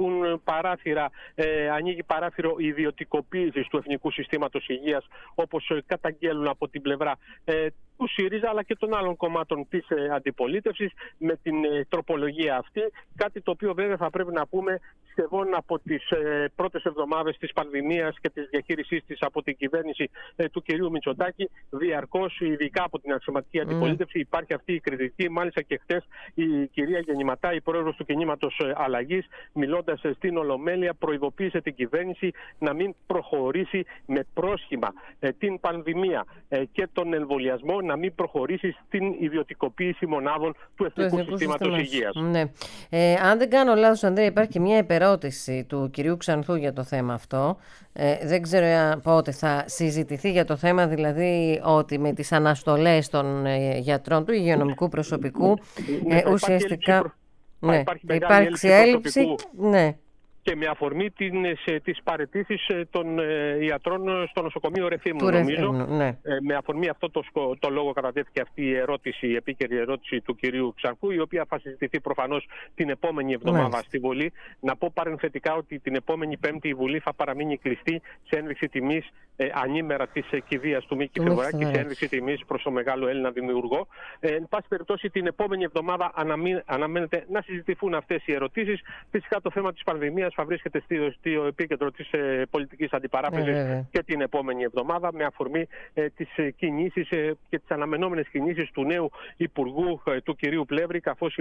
ανοίγει παράθυρο ιδιωτικοποίησης του Εθνικού Συστήματος Υγείας, όπως καταγγέλνουν από την πλευρά του ΣΥΡΙΖΑ αλλά και των άλλων κομμάτων της αντιπολίτευσης με την τροπολογία αυτή. Κάτι το οποίο βέβαια θα πρέπει να πούμε σχεδόν από τις πρώτες εβδομάδες της πανδημίας και της διαχείρισής της από την κυβέρνηση του κυρίου Μητσοτάκη, διαρκώς, ειδικά από την αξιωματική αντιπολίτευση, υπάρχει αυτή η κριτική. Μάλιστα και χτες η κυρία Γεννηματά, η πρόεδρος του Κινήματος Αλλαγής, μιλώντας στην Ολομέλεια, προειδοποίησε την κυβέρνηση να μην προχωρήσει με πρόσχημα την πανδημία και τον εμβολιασμό, να μην προχωρήσει στην ιδιωτικοποίηση μονάδων του Εθνικού Συστήματος Υγείας. Ναι. Αν δεν κάνω λάθος, Ανδρέα, υπάρχει και μια επερώτηση του κυρίου Ξανθού για το θέμα αυτό. Δεν ξέρω πότε θα συζητηθεί για το θέμα, δηλαδή ότι με τις αναστολές των γιατρών, του υγειονομικού προσωπικού, ουσιαστικά υπάρχει έλλειψη. Ναι. Και με αφορμή τις παραιτήσεις των ιατρών στο νοσοκομείο Ρεθύμνου, νομίζω. Ναι. Με αφορμή αυτό το λόγο κατατέθηκε αυτή η επίκαιρη ερώτηση του κυρίου Ξανθού, η οποία θα συζητηθεί προφανώς την επόμενη εβδομάδα στη Βουλή. Να πω παρενθετικά ότι την επόμενη Πέμπτη η Βουλή θα παραμείνει κλειστή σε ένδειξη τιμής ανήμερα της κηδείας του Μίκη Θεοδωράκη, σε ένδειξη τιμής προς τον μεγάλο Έλληνα δημιουργό. Εν πάση περιπτώσει, την επόμενη εβδομάδα αναμένεται να συζητηθούν αυτές οι ερωτήσεις. Φυσικά το θέμα της πανδημίας θα βρίσκεται στο επίκεντρο της πολιτικής αντιπαράθεσης και την επόμενη εβδομάδα, με αφορμή τις κινήσεις και τις αναμενόμενες κινήσεις του νέου Υπουργού, του κυρίου Πλεύρη, καθώς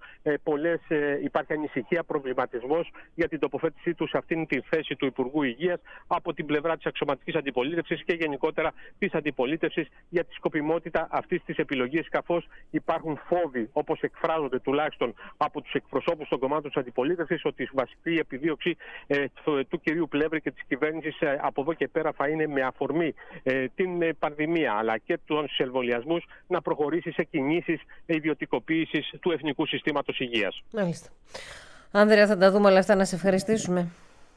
υπάρχει ανησυχία, προβληματισμός για την τοποθέτησή του σε αυτήν τη θέση του Υπουργού Υγείας από την πλευρά της αξιωματικής αντιπολίτευσης και γενικότερα της αντιπολίτευσης για τη σκοπιμότητα αυτής της επιλογής, καθώς υπάρχουν φόβοι, όπως εκφράζονται τουλάχιστον από τους εκπροσώπους των κομμάτων της αντιπολίτευσης, ότι η βασική επιδίωξη του κυρίου Πλεύρη και της κυβέρνησης από εδώ και πέρα θα είναι με αφορμή την πανδημία αλλά και τους εμβολιασμούς να προχωρήσει σε κινήσεις ιδιωτικοποίησης του Εθνικού Συστήματος Υγείας. Μάλιστα. Άνδρεα, θα τα δούμε όλα αυτά. Να σε ευχαριστήσουμε.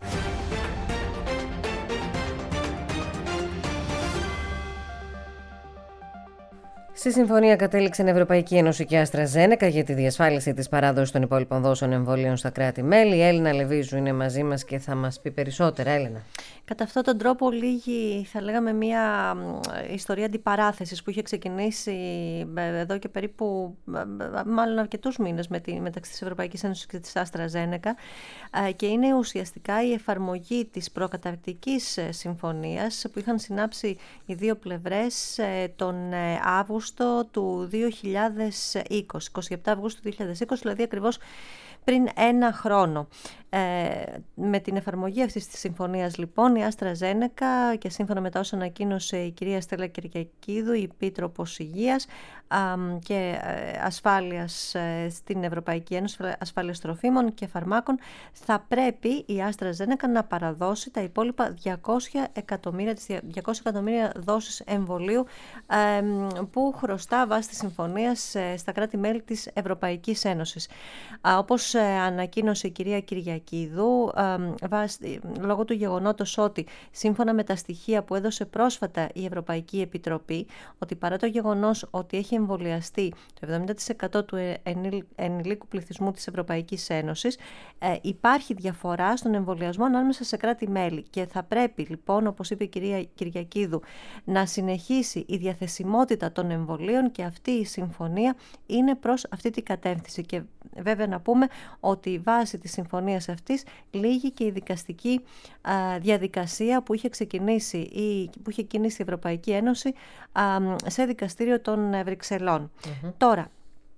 Στη συμφωνία κατέληξαν Ευρωπαϊκή Ένωση και AstraZeneca για τη διασφάλιση της παράδοσης των υπόλοιπων δόσεων εμβολίων στα κράτη-μέλη. Η Έλληνα Λεβίζου είναι μαζί μας και θα μας πει περισσότερα. Έλληνα. Κατά αυτόν τον τρόπο λίγη, θα λέγαμε, μια ιστορία αντιπαράθεσης που είχε ξεκινήσει εδώ και περίπου, μάλλον αρκετούς μήνες μεταξύ της Ευρωπαϊκής Ένωσης και της AstraZeneca, και είναι ουσιαστικά η εφαρμογή της προκαταρκτικής συμφωνίας που είχαν συνάψει οι δύο πλευρές τον Αύγουστο του 2020, 27 Αυγούστου του 2020, δηλαδή ακριβώς πριν ένα χρόνο. Με την εφαρμογή αυτής της συμφωνίας λοιπόν η AstraZeneca, και σύμφωνα με τα όσα ανακοίνωσε η κυρία Στέλλα Κυριακίδου, η Επίτροπος Υγείας και Ασφάλειας στην Ευρωπαϊκή Ένωση, Ασφάλειας Τροφίμων και Φαρμάκων, θα πρέπει η AstraZeneca να παραδώσει τα υπόλοιπα 200 εκατομμύρια δόσεις εμβολίου που χρωστά βάσει της συμφωνίας στα κράτη-μέλη της Ευρωπαϊκής Ένωσης. Όπως ανακοίνωσε η κυρία Κυριακίδου, λόγω του γεγονότος ότι σύμφωνα με τα στοιχεία που έδωσε πρόσφατα η Ευρωπαϊκή Επιτροπή, ότι παρά το γεγονός ότι έχει εμβολιαστεί το 70% του ενηλίκου πληθυσμού της Ευρωπαϊκής Ένωσης, υπάρχει διαφορά στον εμβολιασμό ανάμεσα σε κράτη-μέλη και θα πρέπει λοιπόν, όπως είπε η κυρία Κυριακίδου, να συνεχίσει η διαθεσιμότητα των εμβολίων, και αυτή η συμφωνία είναι προς αυτή την κατεύθυνση. Και βέβαια να πούμε ότι βάσει της συμφωνίας αυτής λύγει και η δικαστική διαδικασία που είχε ξεκινήσει η Ευρωπαϊκή Ένωση σε δικαστήριο των Βρυξελών. Τώρα,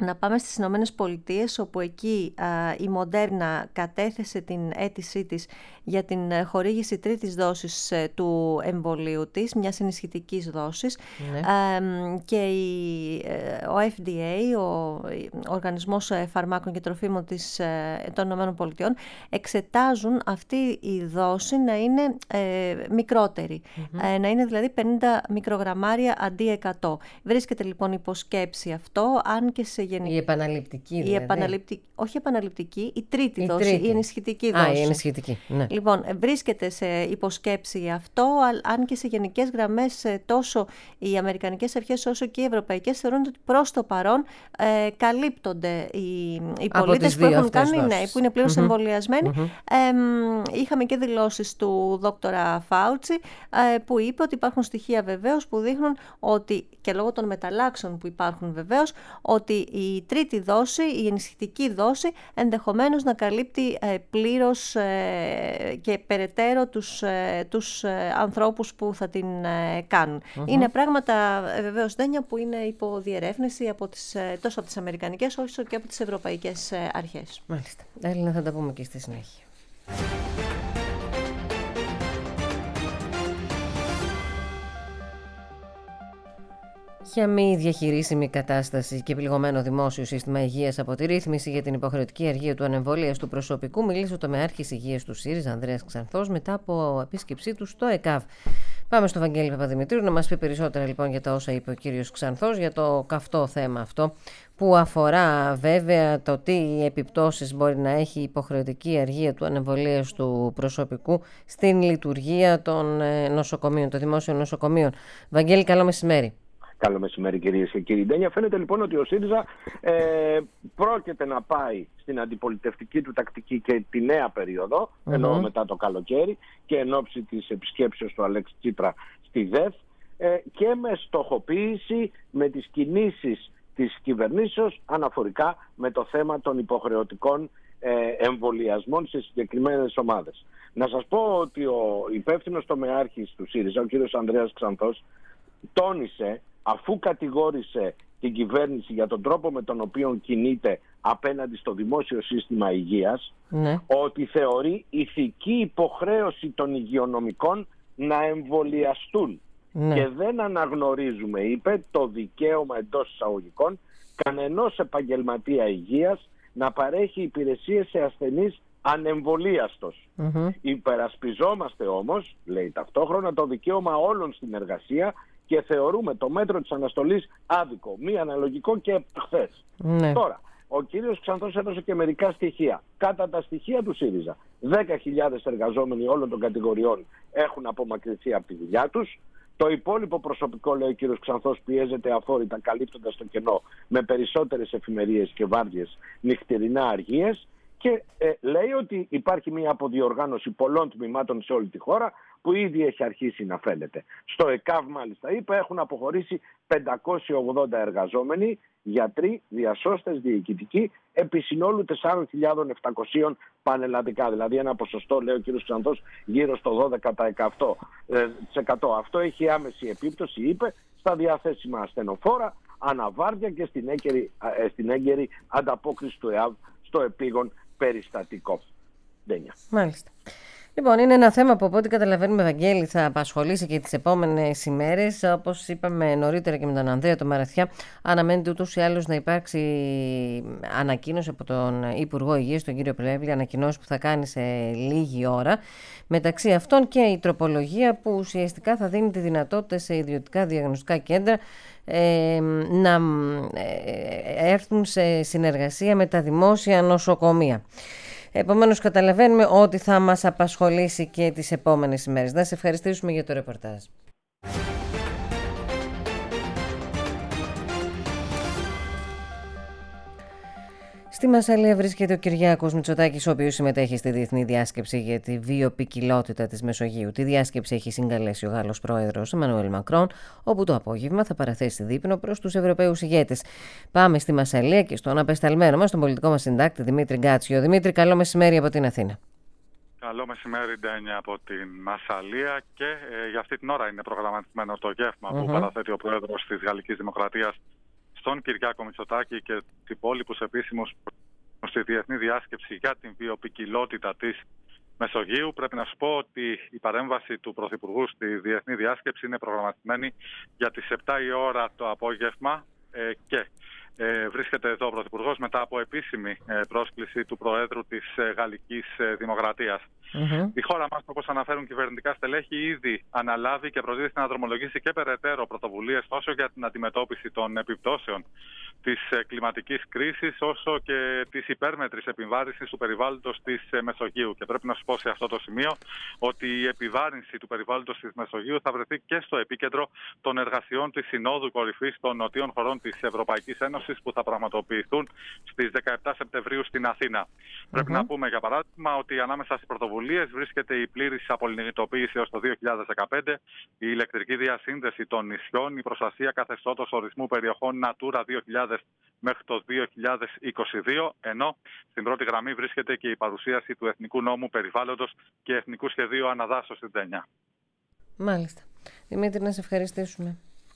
να πάμε στις Ηνωμένες Πολιτείες, όπου εκεί η Moderna κατέθεσε την αίτησή της για την χορήγηση τρίτης δόσης του εμβολίου της, μιας ενισχυτικής δόσης, και ο FDA, ο Οργανισμός Φαρμάκων και Τροφίμων των Ηνωμένων Πολιτειών, εξετάζουν αυτή η δόση να είναι μικρότερη, να είναι δηλαδή 50 μικρογραμμάρια αντί 100. Βρίσκεται λοιπόν υποσκέψη αυτό, αν και σε η επαναληπτική δηλαδή. Όχι επαναληπτική, η τρίτη δόση, η ενισχυτική δόση. Η ενισχυτική, ναι. Λοιπόν, βρίσκεται σε υποσκέψη αυτό, αν και σε γενικές γραμμές τόσο οι αμερικανικές αρχές όσο και οι ευρωπαϊκές θεωρούν ότι προς το παρόν καλύπτονται οι πολίτες που έχουν κάνει, που είναι πλήρως εμβολιασμένοι. Είχαμε και δηλώσεις του δόκτορα Φάουτσι, που είπε ότι υπάρχουν στοιχεία βεβαίως που δείχνουν ότι, και λόγω των μεταλλάξεων που υπάρχουν βεβαίως, ότι η τρίτη δόση, η ενισχυτική δόση, ενδεχομένως να καλύπτει πλήρως και περαιτέρω τους ανθρώπους που θα την κάνουν. Είναι πράγματα βεβαίως, Δένια, που είναι υπό διερεύνηση τόσο από τις αμερικανικές όσο και από τις ευρωπαϊκές αρχές. Μάλιστα. Έλληνα, θα τα πούμε και στη συνέχεια. Για μη διαχειρίσιμη κατάσταση και πληγωμένο δημόσιο σύστημα υγείας από τη ρύθμιση για την υποχρεωτική αργία του ανεμβολίας του προσωπικού, μίλησε ο τομεάρχης υγείας του ΣΥΡΙΖΑ, Ανδρέας Ξανθός, μετά από επίσκεψή του στο ΕΚΑΒ. Πάμε στο Βαγγέλη Παπαδημητρίου να μας πει περισσότερα λοιπόν για τα όσα είπε ο κύριος Ξανθός, για το καυτό θέμα αυτό, που αφορά βέβαια το τι επιπτώσεις μπορεί να έχει η υποχρεωτική αργία του ανεμβολίας του προσωπικού στην λειτουργία των νοσοκομείων, των δημόσιων νοσοκομείων. Βαγγέλη, καλό μεσημέρι. Καλό μεσημέρι, κυρίες και κύριοι. Ντένια, φαίνεται λοιπόν ότι ο ΣΥΡΙΖΑ πρόκειται να πάει στην αντιπολιτευτική του τακτική και τη νέα περίοδο, ενώ μετά το καλοκαίρι και εν ώψη της επισκέψεως του Αλέξη Τσίπρα στη ΔΕΘ, και με στοχοποίηση με τις κινήσεις της κυβερνήσεως αναφορικά με το θέμα των υποχρεωτικών εμβολιασμών σε συγκεκριμένες ομάδες. Να σας πω ότι ο υπεύθυνος τομεάρχης του ΣΥΡΙΖΑ, ο κύριος Ανδρέας Ξανθός, τόνισε, αφού κατηγόρησε την κυβέρνηση για τον τρόπο με τον οποίο κινείται απέναντι στο δημόσιο σύστημα υγείας, ότι θεωρεί ηθική υποχρέωση των υγειονομικών να εμβολιαστούν. Και δεν αναγνωρίζουμε, είπε, το δικαίωμα εντός εισαγωγικών κανενός επαγγελματία υγείας να παρέχει υπηρεσίες σε ασθενείς ανεμβολίαστος. Υπερασπιζόμαστε όμως, λέει ταυτόχρονα, το δικαίωμα όλων στην εργασία και θεωρούμε το μέτρο της αναστολής άδικο, μη αναλογικό και επαχθές. Τώρα, ο κύριος Ξανθός έδωσε και μερικά στοιχεία. Κατά τα στοιχεία του ΣΥΡΙΖΑ, 10.000 εργαζόμενοι όλων των κατηγοριών έχουν απομακρυνθεί από τη δουλειά τους. Το υπόλοιπο προσωπικό, λέει ο κύριος Ξανθός, πιέζεται αφόρητα, καλύπτοντας το κενό με περισσότερες εφημερίες και βάρδιες νυχτερινά αργίες. Και λέει ότι υπάρχει μια αποδιοργάνωση πολλών τμήματων σε όλη τη χώρα που ήδη έχει αρχίσει να φαίνεται. Στο ΕΚΑΒ, μάλιστα, είπε, έχουν αποχωρήσει 580 εργαζόμενοι, γιατροί, διασώστες, διοικητικοί, επί συνόλου 4.700 πανελλαδικά. Δηλαδή ένα ποσοστό, λέει ο κ. Ξανθός, γύρω στο 12%. Αυτό έχει άμεση επίπτωση, είπε, στα διαθέσιμα ασθενοφόρα, αναβάρδια και στην έγκαιρη ανταπόκριση του ΕΑΒ στο επίγον περιστατικό. Ντένια. Μάλιστα. Λοιπόν, είναι ένα θέμα που, από ό,τι καταλαβαίνουμε, Βαγγέλη, θα απασχολήσει και τις επόμενες ημέρες. Όπως είπαμε νωρίτερα και με τον Ανδρέα τον Μαραθιά, αναμένεται ούτως ή άλλως να υπάρξει ανακοίνωση από τον Υπουργό Υγείας, τον κύριο Πλεύρη, ανακοινώσει που θα κάνει σε λίγη ώρα. Μεταξύ αυτών και η τροπολογία που ουσιαστικά θα δίνει τη δυνατότητα σε ιδιωτικά διαγνωστικά κέντρα να έρθουν σε συνεργασία με τα δημόσια νοσοκομεία. Επομένως, καταλαβαίνουμε ότι θα μας απασχολήσει και τις επόμενες ημέρες. Να σε ευχαριστήσουμε για το ρεπορτάζ. Στη Μασσαλία βρίσκεται ο Κυριάκος Μητσοτάκης, ο οποίος συμμετέχει στη Διεθνή Διάσκεψη για τη Βιοποικιλότητα της Μεσογείου. Τη διάσκεψη έχει συγκαλέσει ο Γάλλος πρόεδρος Εμμανουέλ Μακρόν, όπου το απόγευμα θα παραθέσει δείπνο προς τους Ευρωπαίους ηγέτες. Πάμε στη Μασσαλία και στον απεσταλμένο μας, τον πολιτικό μας συντάκτη Δημήτρη Γκάτσιο. Δημήτρη, καλό μεσημέρι από την Αθήνα. Καλό μεσημέρι, Ντένια, από την Μασσαλία, και για αυτή την ώρα είναι προγραμματισμένο το γεύμα που παραθέτει ο πρόεδρος της Γαλλικής Δημοκρατίας στον Κυριάκο Μητσοτάκη και τους υπόλοιπους επίσημους στη διεθνή διάσκεψη για την βιοποικιλότητα της Μεσογείου. Πρέπει να σου πω ότι η παρέμβαση του Πρωθυπουργού στη διεθνή διάσκεψη είναι προγραμματισμένη για τις 7 η ώρα το απόγευμα και βρίσκεται εδώ ο Πρωθυπουργός μετά από επίσημη πρόσκληση του Προέδρου της Γαλλικής Δημοκρατίας. Η χώρα μας, όπως αναφέρουν κυβερνητικά στελέχη, ήδη αναλάβει και προτίθεται να δρομολογήσει και περαιτέρω πρωτοβουλίες τόσο για την αντιμετώπιση των επιπτώσεων της κλιματικής κρίσης, όσο και της υπέρμετρης επιβάρυνσης του περιβάλλοντος της Μεσογείου. Και πρέπει να σου πω σε αυτό το σημείο ότι η επιβάρυνση του περιβάλλοντος της Μεσογείου θα βρεθεί και στο επίκεντρο των εργασιών της Συνόδου Κορυφής των Νοτίων Χωρών της Ευρωπαϊκής Ένωσης που θα πραγματοποιηθούν στις 17 Σεπτεμβρίου στην Αθήνα. Πρέπει να πούμε, για παράδειγμα, ότι ανάμεσα στις πρωτοβουλίες βρίσκεται η πλήρης απολιγνητοποίηση έως το 2015, η ηλεκτρική διασύνδεση των νησιών, η προστασία καθεστώτος ορισμού περιοχών Natura 2000 μέχρι το 2022, ενώ στην πρώτη γραμμή βρίσκεται και η παρουσίαση του Εθνικού Νόμου Περιβάλλοντος και Εθνικού Σχεδίου Αναδάσωσης στην Τένια. Μάλιστα. Δημήτρη, να σε ευχαριστήσουμε.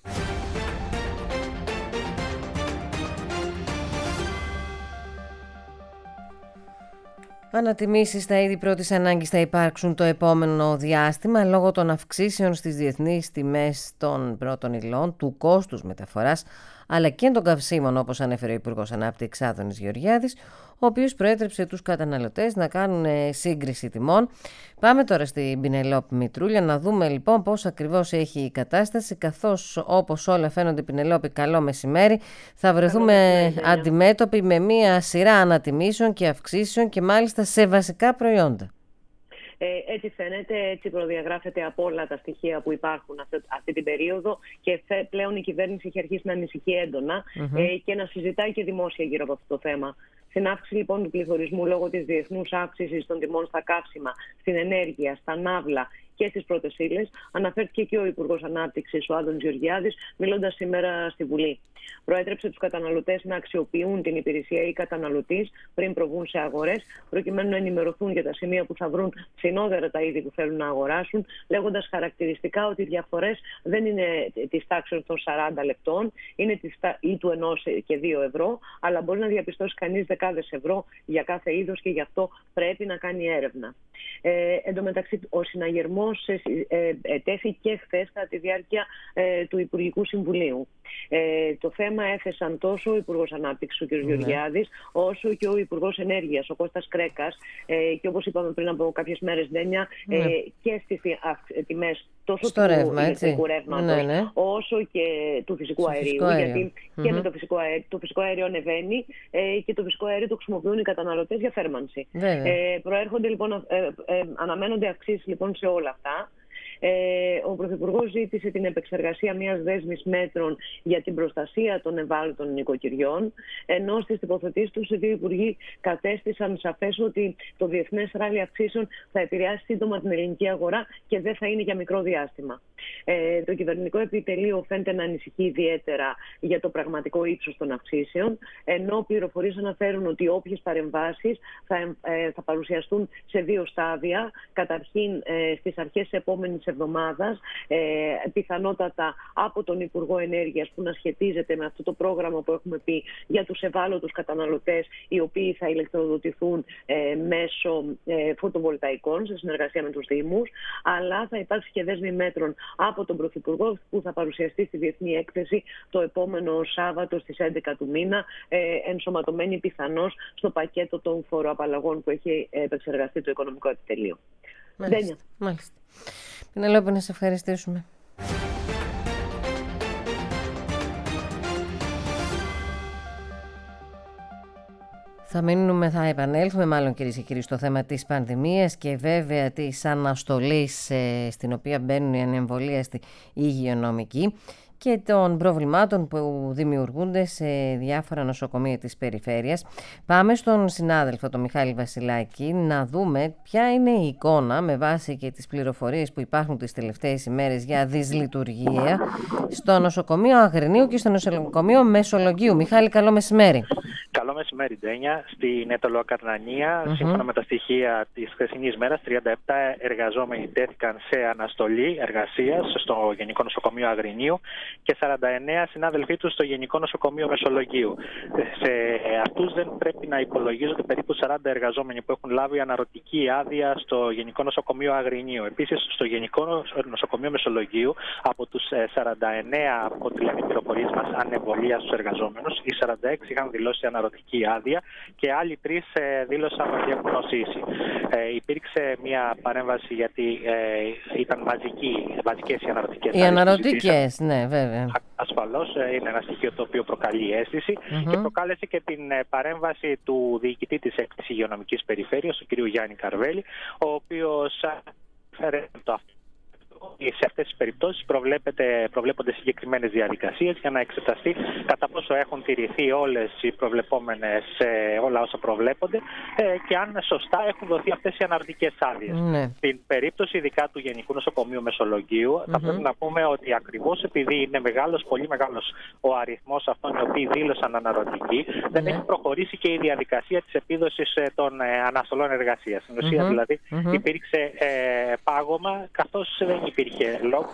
Ανατιμήσεις στα είδη πρώτης ανάγκης θα υπάρξουν το επόμενο διάστημα λόγω των αυξήσεων στις διεθνείς τιμές των πρώτων υλών, του κόστους μεταφοράς αλλά και των καυσίμων, όπως ανέφερε ο Υπουργός Ανάπτυξης Άδωνης Γεωργιάδης, ο οποίος προέτρεψε τους καταναλωτές να κάνουν σύγκριση τιμών. Πάμε τώρα στην Πινελόπη Μητρούλια να δούμε λοιπόν πώς ακριβώς έχει η κατάσταση, καθώς όπως όλα φαίνονται, Πινελόπη, καλό μεσημέρι, θα βρεθούμε αντιμέτωποι με μία σειρά ανατιμήσεων και αυξήσεων και μάλιστα σε βασικά προϊόντα. Έτσι φαίνεται, έτσι προδιαγράφεται από όλα τα στοιχεία που υπάρχουν αυτή την περίοδο και πλέον η κυβέρνηση έχει αρχίσει να ανησυχεί έντονα και να συζητάει και δημόσια γύρω από αυτό το θέμα. Στην αύξηση λοιπόν του πληθωρισμού λόγω της διεθνούς αύξησης των τιμών στα καύσιμα, στην ενέργεια, στα ναύλα και στις πρώτες ύλες, αναφέρθηκε και ο Υπουργός Ανάπτυξης, ο Άδωνης Γεωργιάδης, μιλώντας σήμερα στη Βουλή. Προέτρεψε τους καταναλωτές να αξιοποιούν την υπηρεσία ή καταναλωτής πριν προβούν σε αγορές, προκειμένου να ενημερωθούν για τα σημεία που θα βρουν φθηνότερα τα είδη που θέλουν να αγοράσουν, λέγοντας χαρακτηριστικά ότι οι διαφορές δεν είναι της τάξης των 40 λεπτών, είναι ή του 1 και 2 ευρώ, αλλά μπορεί να διαπιστώσει κανείς δεκάδες ευρώ για κάθε είδος και γι' αυτό πρέπει να κάνει έρευνα. Εν τω μεταξύ, ο συναγερμός τέθη και χθες κατά τη διάρκεια του Υπουργικού Συμβουλίου. Το θέμα έθεσαν τόσο ο Υπουργός Ανάπτυξης, ο κ. Γεωργιάδης, όσο και ο Υπουργός Ενέργειας, ο Κώστας Κρέκας, και όπως είπαμε πριν από κάποιες μέρες, Ντένια, και στις τιμές τόσο του ηλεκτρικού ρεύματος, όσο και του φυσικού αερίου. Γιατί και με το φυσικό αέριο ανεβαίνει και το φυσικό αέριο το χρησιμοποιούν οι καταναλωτές για θέρμανση. Προέρχονται λοιπόν, αναμένονται αυξήσεις λοιπόν σε όλα αυτά. Ο Πρωθυπουργός ζήτησε την επεξεργασία μιας δέσμης μέτρων για την προστασία των ευάλωτων νοικοκυριών, ενώ στις τοποθετήσεις τους οι δύο υπουργοί κατέστησαν σαφές ότι το διεθνές ράλι αυξήσεων θα επηρεάσει σύντομα την ελληνική αγορά και δεν θα είναι για μικρό διάστημα. Το κυβερνητικό επιτελείο φαίνεται να ανησυχεί ιδιαίτερα για το πραγματικό ύψος των αυξήσεων, ενώ πληροφορίες αναφέρουν ότι όποιες παρεμβάσεις θα παρουσιαστούν σε δύο στάδια. Καταρχήν στις αρχές της επόμενης εβδομάδας, πιθανότατα από τον Υπουργό Ενέργειας, που να σχετίζεται με αυτό το πρόγραμμα που έχουμε πει για τους ευάλωτους καταναλωτές, οι οποίοι θα ηλεκτροδοτηθούν μέσω φωτοβολταϊκών σε συνεργασία με τους Δήμους, αλλά θα υπάρξει και δέσμη μέτρων από τον Πρωθυπουργό που θα παρουσιαστεί στη Διεθνή Έκθεση το επόμενο Σάββατο στις 11 του μήνα, ενσωματωμένη πιθανώς στο πακέτο των φοροαπαλλαγών που έχει επεξεργαστεί το Οικονομικό Επιτελείο. Μάλιστα. Πινελόπη, να σε ευχαριστήσουμε. Θα επανέλθουμε μάλλον, κυρίες και κύριοι, στο θέμα της πανδημίας και βέβαια της αναστολής στην οποία μπαίνουν οι ανεμβολίαστοι υγειονομικοί και των προβλημάτων που δημιουργούνται σε διάφορα νοσοκομεία της περιφέρειας. Πάμε στον συνάδελφο τον Μιχάλη Βασιλάκη να δούμε ποια είναι η εικόνα με βάση και τις πληροφορίες που υπάρχουν τις τελευταίες ημέρες για δυσλειτουργία στο νοσοκομείο Αγρινίου και στο νοσοκομείο Μεσολογγίου. Μιχάλη, καλό μεσημέρι. Καλό μεσημέρι, Ντένια. Στην Ετωλοακαρνανία, σύμφωνα με τα στοιχεία της χθεσινής μέρας, 37 εργαζόμενοι τέθηκαν σε αναστολή εργασίας στο Γενικό Νοσοκομείο Αγρινίου και 49 συνάδελφοί τους στο Γενικό Νοσοκομείο Μεσολογγίου. Σε αυτούς δεν πρέπει να υπολογίζονται περίπου 40 εργαζόμενοι που έχουν λάβει αναρωτική άδεια στο Γενικό Νοσοκομείο Αγρινίου. Επίσης, στο Γενικό Νοσοκομείο Μεσολογγίου, από τους 49, από ό,τι λένε οι πληροφορίες μας, ανεμβολία στους εργαζόμενους, οι 46 είχαν δηλώσει αναρωτική άδεια και άλλοι 3 δήλωσαν ότι έχουν νοσήσει. Υπήρξε μια παρέμβαση γιατί ήταν μαζικές οι αναρωτικές άδειες. Οι αναρωτικές, ναι, βέβαια. Ασφαλώς είναι ένα στοιχείο το οποίο προκαλεί αίσθηση και προκάλεσε και την παρέμβαση του διοικητή της 6ης Υγειονομικής Περιφέρειας, του κ. Γιάννη Καρβέλη, ο οποίος έφερε το αυτό. Σε αυτές τις περιπτώσεις προβλέπονται συγκεκριμένες διαδικασίες για να εξεταστεί κατά πόσο έχουν τηρηθεί όλες οι προβλεπόμενες, όλα όσα προβλέπονται και αν σωστά έχουν δοθεί αυτές οι αναρωτικές άδειες. Ναι. Στην περίπτωση ειδικά του Γενικού Νοσοκομείου Μεσολογγίου θα πρέπει να πούμε ότι ακριβώς επειδή είναι πολύ μεγάλος ο αριθμός αυτών οι οποίοι δήλωσαν αναρωτική, δεν έχει προχωρήσει και η διαδικασία της επίδοσης των αναστολών εργασίας. Στην ουσία δηλαδή υπήρξε πάγωμα, καθώς δεν υπήρχε λόγο.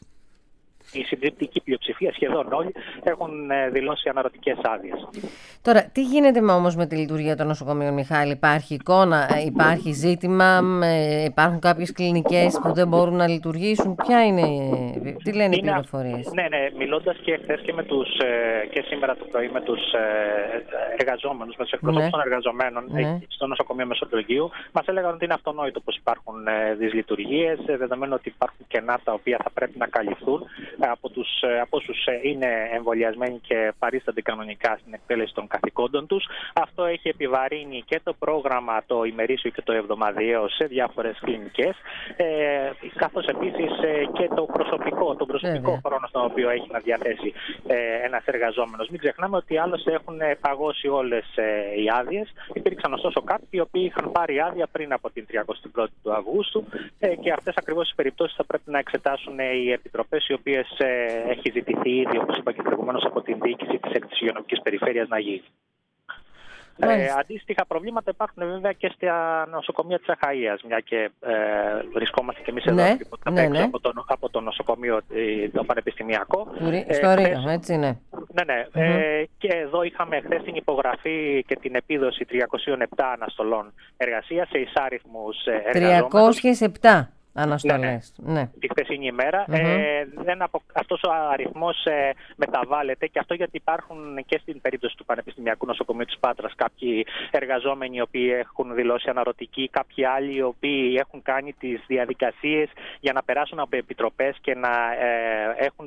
Η συντριπτική πλειοψηφία, σχεδόν όλοι, έχουν δηλώσει αναρωτικές άδειες. Τώρα, τι γίνεται όμως με τη λειτουργία των νοσοκομείων, Μιχάλη? Υπάρχει εικόνα, υπάρχει ζήτημα, υπάρχουν κάποιες κλινικές που δεν μπορούν να λειτουργήσουν? Τι λένε οι πληροφορίες? Ναι, μιλώντας και χθες και σήμερα το πρωί με τους εργαζόμενους, με τους εκπροσώπους των εργαζομένων στο νοσοκομείο Μεσολογγίου, μας έλεγαν ότι είναι αυτονόητο πως υπάρχουν δυσλειτουργίες, δεδομένου ότι υπάρχουν κενά τα οποία θα πρέπει να καλυφθούν από όσους είναι εμβολιασμένοι και παρίστανται κανονικά στην εκτέλεση των καθηκόντων τους. Αυτό έχει επιβαρύνει και το πρόγραμμα το ημερήσιο και το εβδομαδιαίο σε διάφορες κλινικές, καθώς επίσης και τον προσωπικό χρόνο στον οποίο έχει να διαθέσει ένας εργαζόμενος. Μην ξεχνάμε ότι άλλωστε έχουν παγώσει όλες οι άδειες. Υπήρξαν ωστόσο κάποιοι οι οποίοι είχαν πάρει άδεια πριν από την 31η του Αυγούστου και αυτές ακριβώς τις περιπτώσεις θα πρέπει να εξετάσουν οι επιτροπές, οι οποίες έχει ζητηθεί ήδη, όπως είπα και προηγουμένως, από την διοίκηση της 6ης Υγειονομικής Περιφέρειας να γίνει. Αντίστοιχα προβλήματα υπάρχουν βέβαια και στα νοσοκομεία της Αχαΐας, μια και βρισκόμαστε και εμείς εδώ από το νοσοκομείο το πανεπιστημιακό. Στο Ρήνο, έτσι είναι. Και εδώ είχαμε χθες την υπογραφή και την επίδοση 307 αναστολών εργασίας σε εισάριθμους εργαζόμενους. 307 αναστολές. Τη χθεσινή ημέρα. Αυτός ο αριθμός μεταβάλλεται, και αυτό γιατί υπάρχουν και στην περίπτωση του Πανεπιστημιακού Νοσοκομείου της Πάτρας κάποιοι εργαζόμενοι οι οποίοι έχουν δηλώσει αναρωτική, κάποιοι άλλοι οι οποίοι έχουν κάνει τις διαδικασίες για να περάσουν από επιτροπές και να έχουν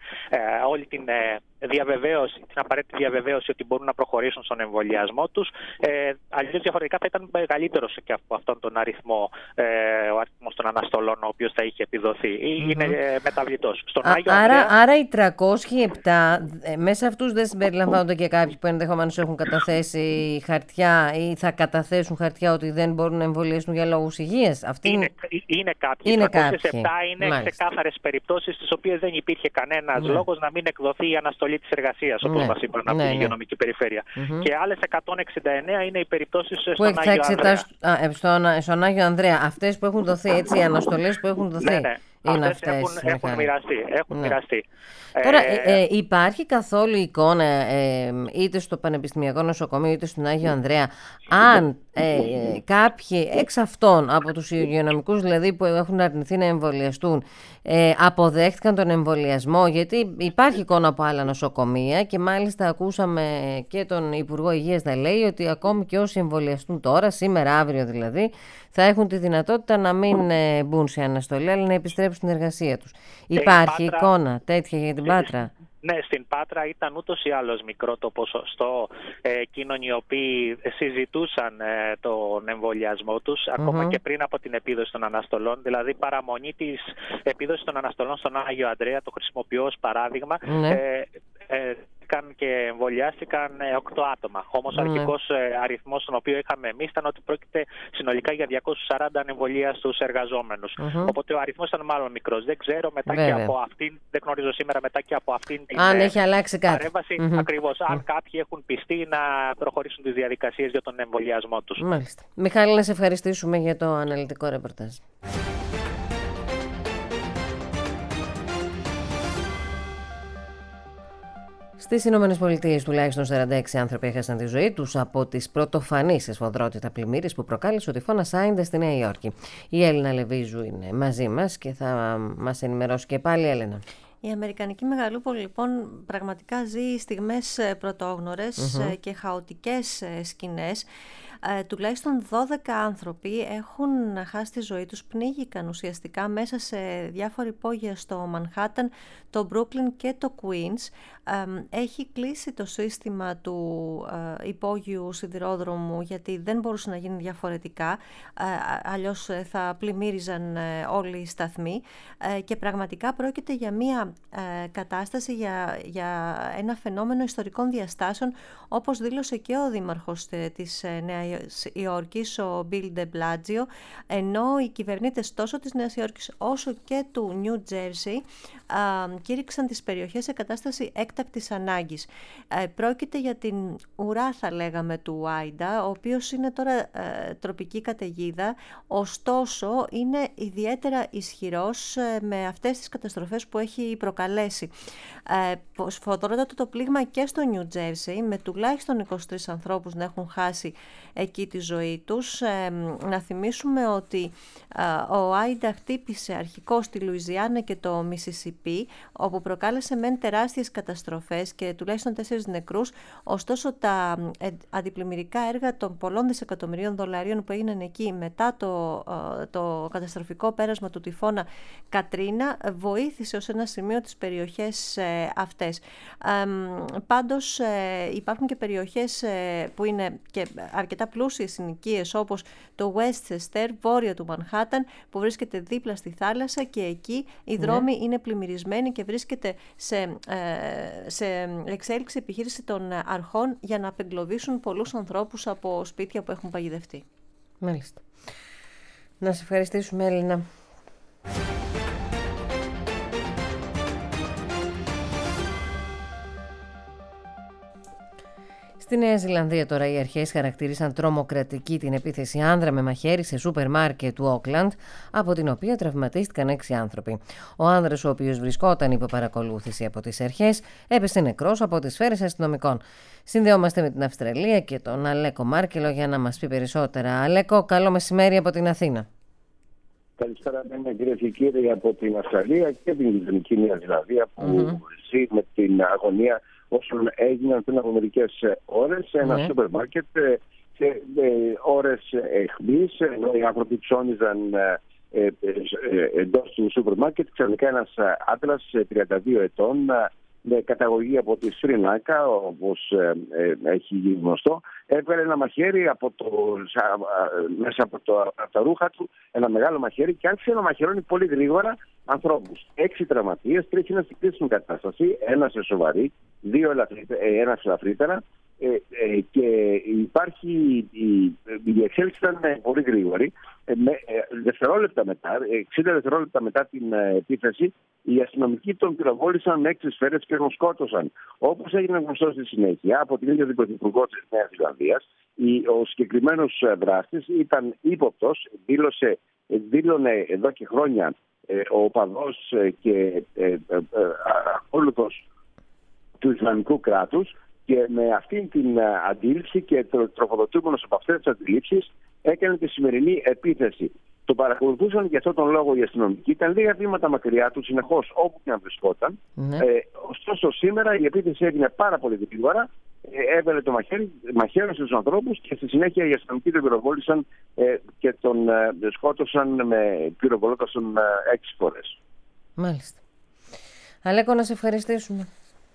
όλη την διαβεβαίωση, την απαραίτητη διαβεβαίωση ότι μπορούν να προχωρήσουν στον εμβολιασμό τους. Αλλιώς διαφορετικά θα ήταν μεγαλύτερος και από αυτόν τον αριθμό, ο αριθμός των αναστολών ο οποίος θα είχε επιδοθεί. Είναι μεταβλητός. Άρα οι 307, μέσα αυτούς δεν συμπεριλαμβάνονται και κάποιοι που ενδεχομένως έχουν καταθέσει χαρτιά ή θα καταθέσουν χαρτιά ότι δεν μπορούν να εμβολιαστούν για λόγους υγείας? Είναι κάποιοι. Οι 307 είναι ξεκάθαρες περιπτώσεις στις οποίες δεν υπήρχε κανένας λόγος να μην εκδοθεί η αναστολή της εργασίας, όπως μας είπαν από την Υγειονομική Περιφέρεια. Και άλλες 169 είναι οι περιπτώσεις στον Άγιο Ανδρέα. Στον Άγιο Ανδρέα. Αυτές που έχουν δοθεί, έτσι, οι αναστολές που έχουν δοθεί. Είναι αυτές. Έχουν μοιραστεί. Τώρα, υπάρχει καθόλου εικόνα είτε στο Πανεπιστημιακό Νοσοκομείο είτε στον Άγιο Ανδρέα, αν κάποιοι εξ αυτών από τους υγειονομικούς δηλαδή που έχουν αρνηθεί να εμβολιαστούν αποδέχτηκαν τον εμβολιασμό? Γιατί υπάρχει εικόνα από άλλα νοσοκομεία και μάλιστα ακούσαμε και τον Υπουργό Υγείας να λέει ότι ακόμη και όσοι εμβολιαστούν τώρα, σήμερα, αύριο δηλαδή, θα έχουν τη δυνατότητα να μην μπουν σε αναστολή αλλά να επιστρέψουν στην εργασία τους. Υπάρχει εικόνα τέτοια για την Πάτρα? Ναι, στην Πάτρα ήταν ούτως ή άλλως μικρό το ποσοστό εκείνων οι οποίοι συζητούσαν τον εμβολιασμό τους ακόμα και πριν από την επίδοση των αναστολών. Δηλαδή, παραμονή της επίδοσης των αναστολών στον Άγιο Ανδρέα, το χρησιμοποιώ ως παράδειγμα, και εμβολιάστηκαν 8 άτομα. Όμως ο αρχικός αριθμός τον οποίο είχαμε εμείς ήταν ότι πρόκειται συνολικά για 240 ανεμβολίαστους εργαζόμενους. Οπότε ο αριθμός ήταν μάλλον μικρός. Δεν ξέρω μετά και από αυτήν, δεν γνωρίζω σήμερα μετά και από αυτήν την έχει αλλάξει παρέμβαση, ακριβώς, αν κάποιοι έχουν πιστεί να προχωρήσουν τις διαδικασίες για τον εμβολιασμό τους. Μάλιστα. Μιχάλη, να σε ευχαριστήσουμε για το αναλυτικό ρεπορτάζ. Στις Ηνωμένες Πολιτείες τουλάχιστον 46 άνθρωποι έχασαν τη ζωή τους από τις πρωτοφανείς σε σφοδρότητα πλημμύρες που προκάλεσε ο τυφώνας Άιντα στη Νέα Υόρκη. Η Έλληνα Λεβίζου είναι μαζί μας και θα μας ενημερώσει και πάλι, Έλενα. Η Αμερικανική μεγαλούπολη λοιπόν πραγματικά ζει στιγμές πρωτόγνωρες και χαοτικές σκηνές. Τουλάχιστον 12 άνθρωποι έχουν χάσει τη ζωή τους, πνίγηκαν ουσιαστικά μέσα σε διάφορα υπόγεια στο Μανχάταν, το Μπρούκλιν και το Queens. Έχει κλείσει το σύστημα του υπόγειου σιδηρόδρομου γιατί δεν μπορούσε να γίνει διαφορετικά, αλλιώς θα πλημμύριζαν όλοι οι σταθμοί και πραγματικά πρόκειται για μια κατάσταση, για ένα φαινόμενο ιστορικών διαστάσεων, όπως δήλωσε και ο δήμαρχος της Νέας Υόρκης, ο Bill de Blasio, ενώ οι κυβερνήτες τόσο της Νέας Υόρκης όσο και του New Jersey κήρυξαν τις περιοχές σε κατάσταση έκτακτης ανάγκης. Πρόκειται για την ουρά, θα λέγαμε, του Άιντα, ο οποίος είναι τώρα τροπική καταιγίδα, ωστόσο είναι ιδιαίτερα ισχυρός με αυτές τις καταστροφές που έχει προκαλέσει. Σφοδρότατο το πλήγμα και στο New Jersey, με τουλάχιστον 23 ανθρώπους να έχουν χάσει εκεί τη ζωή τους. Να θυμίσουμε ότι ο Άιντα χτύπησε αρχικώς στη Λουιζιάννα και το Μισισιπί, όπου προκάλεσε μεν τεράστιες καταστροφές και τουλάχιστον 4 νεκρούς, ωστόσο τα αντιπλημμυρικά έργα των πολλών δισεκατομμυρίων δολαρίων που έγιναν εκεί μετά το καταστροφικό πέρασμα του τυφώνα Κατρίνα βοήθησε ως ένα σημείο τις περιοχές αυτές. Πάντως υπάρχουν και περιοχές που είναι και αρκετά πλούσιες συνοικίες, όπως το Westchester, βόρεια του Μανχάταν, που βρίσκεται δίπλα στη θάλασσα και εκεί οι δρόμοι είναι πλημμυρισμένοι και βρίσκεται σε εξέλιξη επιχείρηση των αρχών για να απεγκλωβίσουν πολλούς ανθρώπους από σπίτια που έχουν παγιδευτεί. Μάλιστα. Να σε ευχαριστήσουμε, Έλληνα. Στη Νέα Ζηλανδία τώρα οι αρχές χαρακτήρισαν τρομοκρατική την επίθεση άνδρα με μαχαίρι σε σούπερ μάρκετ του Όκλαντ, από την οποία τραυματίστηκαν 6 άνθρωποι. Ο άνδρας, ο οποίος βρισκόταν υπό παρακολούθηση από τις αρχές, έπεσε νεκρός από τις σφαίρες αστυνομικών. Συνδεόμαστε με την Αυστραλία και τον Αλέκο Μάρκελο για να μας πει περισσότερα. Αλέκο, καλό μεσημέρι από την Αθήνα. Καλησπέρα, κυρίες και κύριοι, από την Αυστραλία και την γειτονική Νέα Ζηλανδία που ζει με την αγωνία όσων έγιναν πριν από μερικές ώρες σε ένα σούπερ μάρκετ σε ώρες αιχμής, ενώ οι άνθρωποι ψώνιζαν εντός του σούπερ μάρκετ. Ξαφνικά ένας άντρας 32 ετών με καταγωγή από τη Σρι Λάνκα, όπως έχει γίνει γνωστό, έβγαλε ένα μαχαίρι μέσα από τα ρούχα του, ένα μεγάλο μαχαίρι, και άρχισε να μαχαιρώνει πολύ γρήγορα ανθρώπους. 6 τραυματίες, 3 είναι στην κρίσιμη κατάσταση, ένας σε σοβαρή, ένας ελαφρύτερα, και η εξέλιξη ήταν πολύ γρήγορη. Δευτερόλεπτα μετά, 60 δευτερόλεπτα μετά την επίθεση, οι αστυνομικοί τον πυροβόλησαν με 6 σφαίρες και τον σκότωσαν. Όπως έγινε γνωστό στη συνέχεια από την ίδια την Πρωθυπουργό της Νέας Ζηλανδίας, ο συγκεκριμένος δράστης ήταν ύποπτος, δήλωνε εδώ και χρόνια ο οπαδός και ακόλουθος του Ισλαμικού κράτους, και με αυτή την αντίληψη και τροφοδοτούμενος από αυτές τις αντιλήψεις έκανε τη σημερινή επίθεση. Το παρακολουθούσαν για αυτόν τον λόγο οι αστυνομικοί, ήταν λίγα βήματα μακριά του συνεχώς όπου και αν βρισκόταν. Ωστόσο σήμερα η επίθεση έγινε πάρα πολύ γρήγορα, έβαλε το μαχαίρι στους ανθρώπους και στη συνέχεια οι αστυνομικοί τον πυροβόλησαν και τον σκότωσαν πυροβολώντας 6 φορές. Μάλιστα. Αλέκο, να σε ευχαριστήσουμε.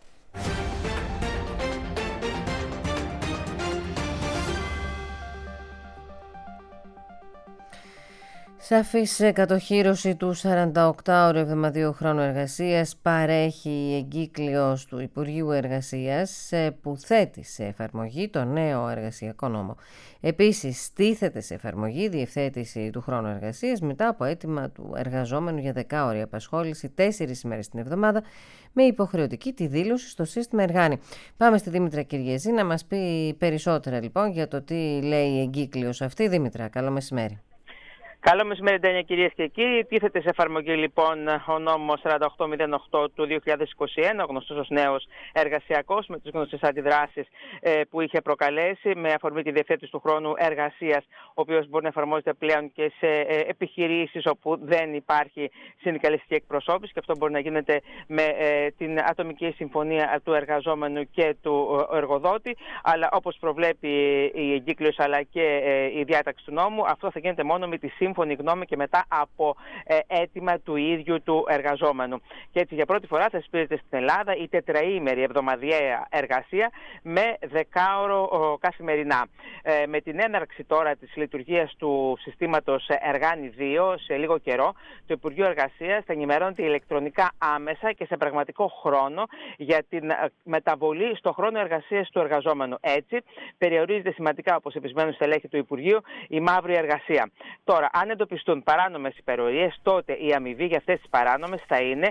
Σαφής κατοχύρωση του 48ωρου εβδομαδιαίου χρόνου εργασίας παρέχει η εγκύκλειος του Υπουργείου Εργασίας που θέτει σε εφαρμογή το νέο εργασιακό νόμο. Επίσης, στήθεται σε εφαρμογή η διευθέτηση του χρόνου εργασίας μετά από αίτημα του εργαζόμενου για 10ωρη απασχόληση 4 ημέρες την εβδομάδα, με υποχρεωτική τη δήλωση στο σύστημα Εργάνη. Πάμε στη Δήμητρα Κυριαζή να μας πει περισσότερα λοιπόν για το τι λέει η εγκύκλειος αυτή. Δήμητρα, καλό μεσημέρι. Καλό μεσημέρι, Ντένια, κυρίες και κύριοι. Τίθεται σε εφαρμογή λοιπόν ο νόμος 4808 του 2021, γνωστός ως νέος εργασιακός, με τις γνωστές αντιδράσεις που είχε προκαλέσει με αφορμή τη διευθέτηση του χρόνου εργασίας, ο οποίος μπορεί να εφαρμόζεται πλέον και σε επιχειρήσεις όπου δεν υπάρχει συνδικαλιστική εκπροσώπηση, και αυτό μπορεί να γίνεται με την ατομική συμφωνία του εργαζόμενου και του εργοδότη. Αλλά όπως προβλέπει η εγκύκλειος αλλά και η διάταξη του νόμου, αυτό θα γίνεται μόνο με τη σύμφωνη γνώμη και μετά από αίτημα του ίδιου του εργαζόμενου. Και έτσι για πρώτη φορά θα εισπρίζεται στην Ελλάδα η τετραήμερη εβδομαδιαία εργασία με δεκάωρο καθημερινά. Με την έναρξη τώρα της λειτουργίας του συστήματος Εργάνη 2 σε λίγο καιρό, το Υπουργείο Εργασίας θα ενημερώνεται ηλεκτρονικά άμεσα και σε πραγματικό χρόνο για την μεταβολή στο χρόνο εργασίας του εργαζόμενου. Έτσι περιορίζεται σημαντικά, όπως επισημαίνουν στελέχη του Υπουργείου, η μαύρη εργασία. Τώρα, αν εντοπιστούν παράνομες υπερορίες, τότε η αμοιβή για αυτές τις παράνομες θα είναι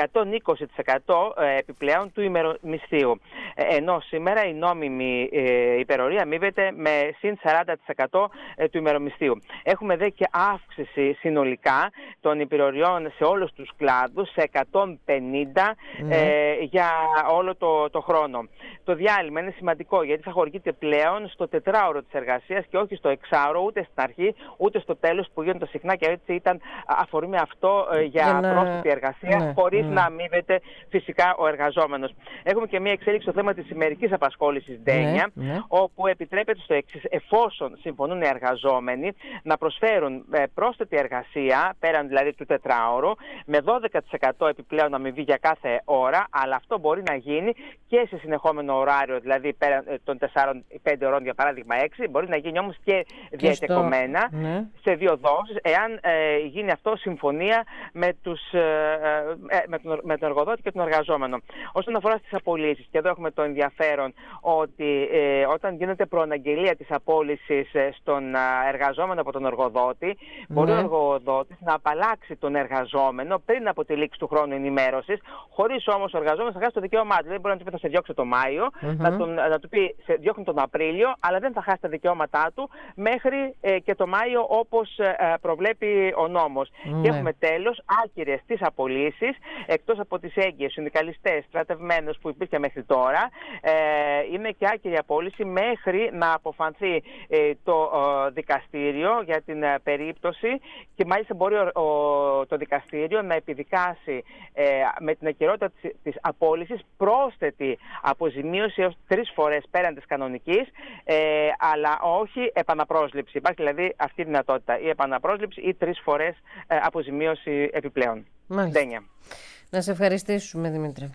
120% επιπλέον του ημερομισθίου. Ενώ σήμερα η νόμιμη υπερορία αμείβεται με συν 40% του ημερομισθίου. Έχουμε δε και αύξηση συνολικά των υπεροριών σε όλους τους κλάδους, σε 150 για όλο το χρόνο. Το διάλειμμα είναι σημαντικό, γιατί θα χορηγείται πλέον στο τετράωρο της εργασίας και όχι στο εξάωρο, ούτε στην αρχή ούτε στο τέλος, που γίνονται συχνά, και έτσι ήταν αφορμή αυτό για πρόσθετη εργασία, χωρίς να αμείβεται φυσικά ο εργαζόμενος. Έχουμε και μια εξέλιξη στο θέμα της ημερικής απασχόλησης, Ντένια, όπου επιτρέπεται στο εξής: εφόσον συμφωνούν οι εργαζόμενοι να προσφέρουν πρόσθετη εργασία, πέραν δηλαδή του τετράωρου, με 12% επιπλέον αμοιβή για κάθε ώρα, αλλά αυτό μπορεί να γίνει και σε συνεχόμενο ωράριο, δηλαδή πέραν των 4-5 ωρών, για παράδειγμα 6, μπορεί να γίνει όμως και διατεκομένα σε 2 δόσεις, εάν γίνει αυτό συμφωνία με τον εργοδότη και τον εργαζόμενο. Όσον αφορά στις απολύσεις, και εδώ έχουμε το ενδιαφέρον ότι όταν γίνεται προαναγγελία της απόλυσης στον εργαζόμενο από τον εργοδότη, μπορεί ο εργοδότης να απαλλάξει τον εργαζόμενο πριν από τη λήξη του χρόνου ενημέρωσης, χωρίς όμως ο εργαζόμενος να χάσει το δικαίωμά του. Δεν μπορεί να του πει θα σε διώξω το Μάιο, να του πει σε διώχνει τον Απρίλιο, αλλά δεν θα χάσει τα δικαιώματά του μέχρι και το Μάιο, όπως προβλέπει ο νόμος. Και έχουμε τέλος άκυρες τις απολύσεις, εκτός από τις έγκυες, συνδικαλιστές, στρατευμένους που υπήρχε μέχρι τώρα. Είναι και άκυρη απόλυση μέχρι να αποφανθεί το δικαστήριο για την περίπτωση, και μάλιστα μπορεί το δικαστήριο να επιδικάσει με την ακυρότητα της απόλυσης πρόσθετη αποζημίωση έως 3 φορές πέραν της κανονικής, αλλά όχι επαναπρόσληψη. Υπάρχει δηλαδή αυτή η δυνατότητα, η επαναπρόσληψη ή 3 φορές αποζημίωση επιπλέον. Ντένια. Να σε ευχαριστήσουμε, Δημήτρη.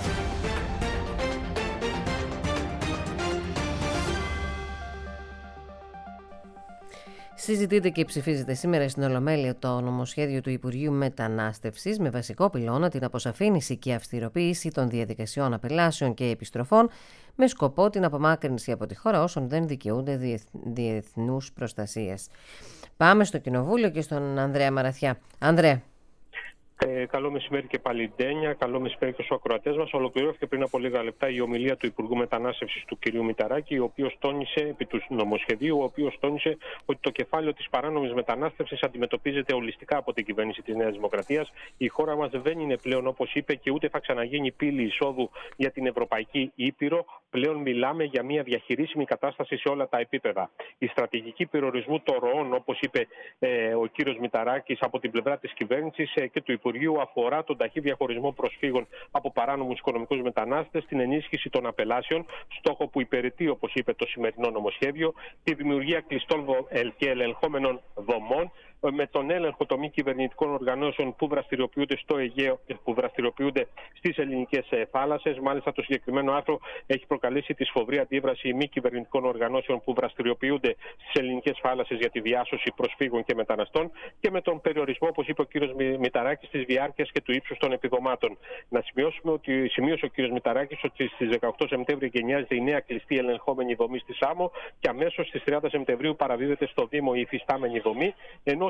Συζητείται και ψηφίζεται σήμερα στην Ολομέλεια το νομοσχέδιο του Υπουργείου Μετανάστευσης, με βασικό πυλώνα την αποσαφήνιση και αυστηροποίηση των διαδικασιών απελάσεων και επιστροφών, με σκοπό την απομάκρυνση από τη χώρα όσων δεν δικαιούνται διεθνούς προστασίας. Πάμε στο Κοινοβούλιο και στον Ανδρέα Μαραθιά. Ανδρέα. Καλό μεσημέρι και πάλι, Ντένια. Καλό μεσημέρι και στους ακροατές μας. Ολοκληρώθηκε πριν από λίγα λεπτά η ομιλία του Υπουργού Μετανάστευσης του κ. Μηταράκη, ο οποίος τόνισε, επί του νομοσχεδίου, ο οποίος τόνισε ότι το κεφάλαιο της παράνομης μετανάστευσης αντιμετωπίζεται ολιστικά από την κυβέρνηση της Νέας Δημοκρατίας. Η χώρα μας δεν είναι πλέον, όπως είπε, και ούτε θα ξαναγίνει πύλη εισόδου για την Ευρωπαϊκή Ήπειρο. Πλέον μιλάμε για μια διαχειρίσιμη κατάσταση σε όλα τα επίπεδα. Η στρατηγική περιορισμού των ροών, όπως είπε ο κ. Μηταράκης, από την πλευρά της κυβέρνησης και του Υπουργείου, αφορά τον ταχύ διαχωρισμό προσφύγων από παράνομους οικονομικούς μετανάστες, την ενίσχυση των απελάσεων, στόχο που υπηρετεί, όπως είπε, το σημερινό νομοσχέδιο, τη δημιουργία κλειστών και ελεγχόμενων δομών, με τον έλεγχο των μη κυβερνητικών οργανώσεων που δραστηριοποιούνται στο Αιγαίο και που δραστηριοποιούνται στις ελληνικές θάλασσες. Μάλιστα, το συγκεκριμένο άρθρο έχει προκαλέσει τη σφοδρή αντίδραση μη κυβερνητικών οργανώσεων που δραστηριοποιούνται στις ελληνικές θάλασσες για τη διάσωση προσφύγων και μεταναστών, και με τον περιορισμό, όπως είπε ο κ. Μηταράκης, της διάρκειας και του ύψους των επιδομάτων. Να σημειώσουμε ότι σημείωσε ο κ. Μηταράκης ότι στις 18 Σεπτέμβρη γενιάζεται η νέα κλειστή ελεγχόμενη δομή στη Σάμο, και αμέσως στις 30 Σεπτεμβρίου παραδίδεται στο Δήμο η υφιστάμενη δομή, ενώ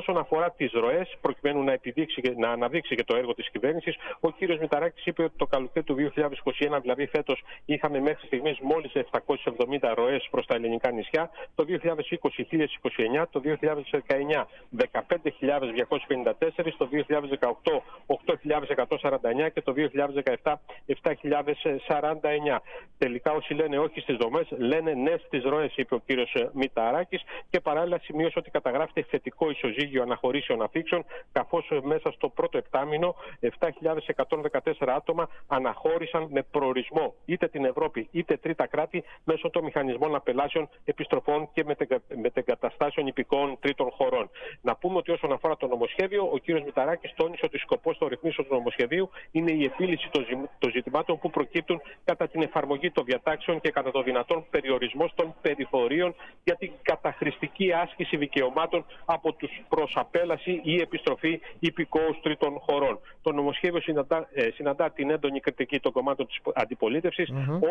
όσον αφορά τις ροές, προκειμένου να αναδείξει και το έργο της κυβέρνησης, ο κύριος Μητσοτάκης είπε ότι το καλοκαίρι του 2021, δηλαδή φέτος, είχαμε μέχρι στιγμής μόλις 770 ροές προς τα ελληνικά νησιά, το 2020 1029, το 2019 15.254, το 2018 8.149 και το 2017 7.049. Τελικά όσοι λένε όχι στις δομές, λένε ναι στις ροές, είπε ο κύριος Μητσοτάκης, και παράλληλα σημείωσε ότι καταγράφεται θετικό ισοζύγιο αναχωρήσεων αφήξεων, καθώς μέσα στο πρώτο επτάμηνο 7.114 άτομα αναχώρησαν με προορισμό είτε την Ευρώπη είτε τρίτα κράτη μέσω των μηχανισμών απελάσεων, επιστροφών και μετεγκαταστάσεων υπηκόων τρίτων χωρών. Να πούμε ότι όσον αφορά το νομοσχέδιο, ο κύριος Μητσοτάκης τόνισε ότι σκοπός των ρυθμίσεων του νομοσχεδίου είναι η επίλυση των ζητημάτων που προκύπτουν κατά την εφαρμογή των διατάξεων και κατά το δυνατόν περιορισμό των περιθωρίων για την καταχρηστική άσκηση δικαιωμάτων από τους προς απέλαση ή επιστροφή υπηκόους τρίτων χωρών. Το νομοσχέδιο συναντά την έντονη κριτική των κομμάτων της αντιπολίτευσης.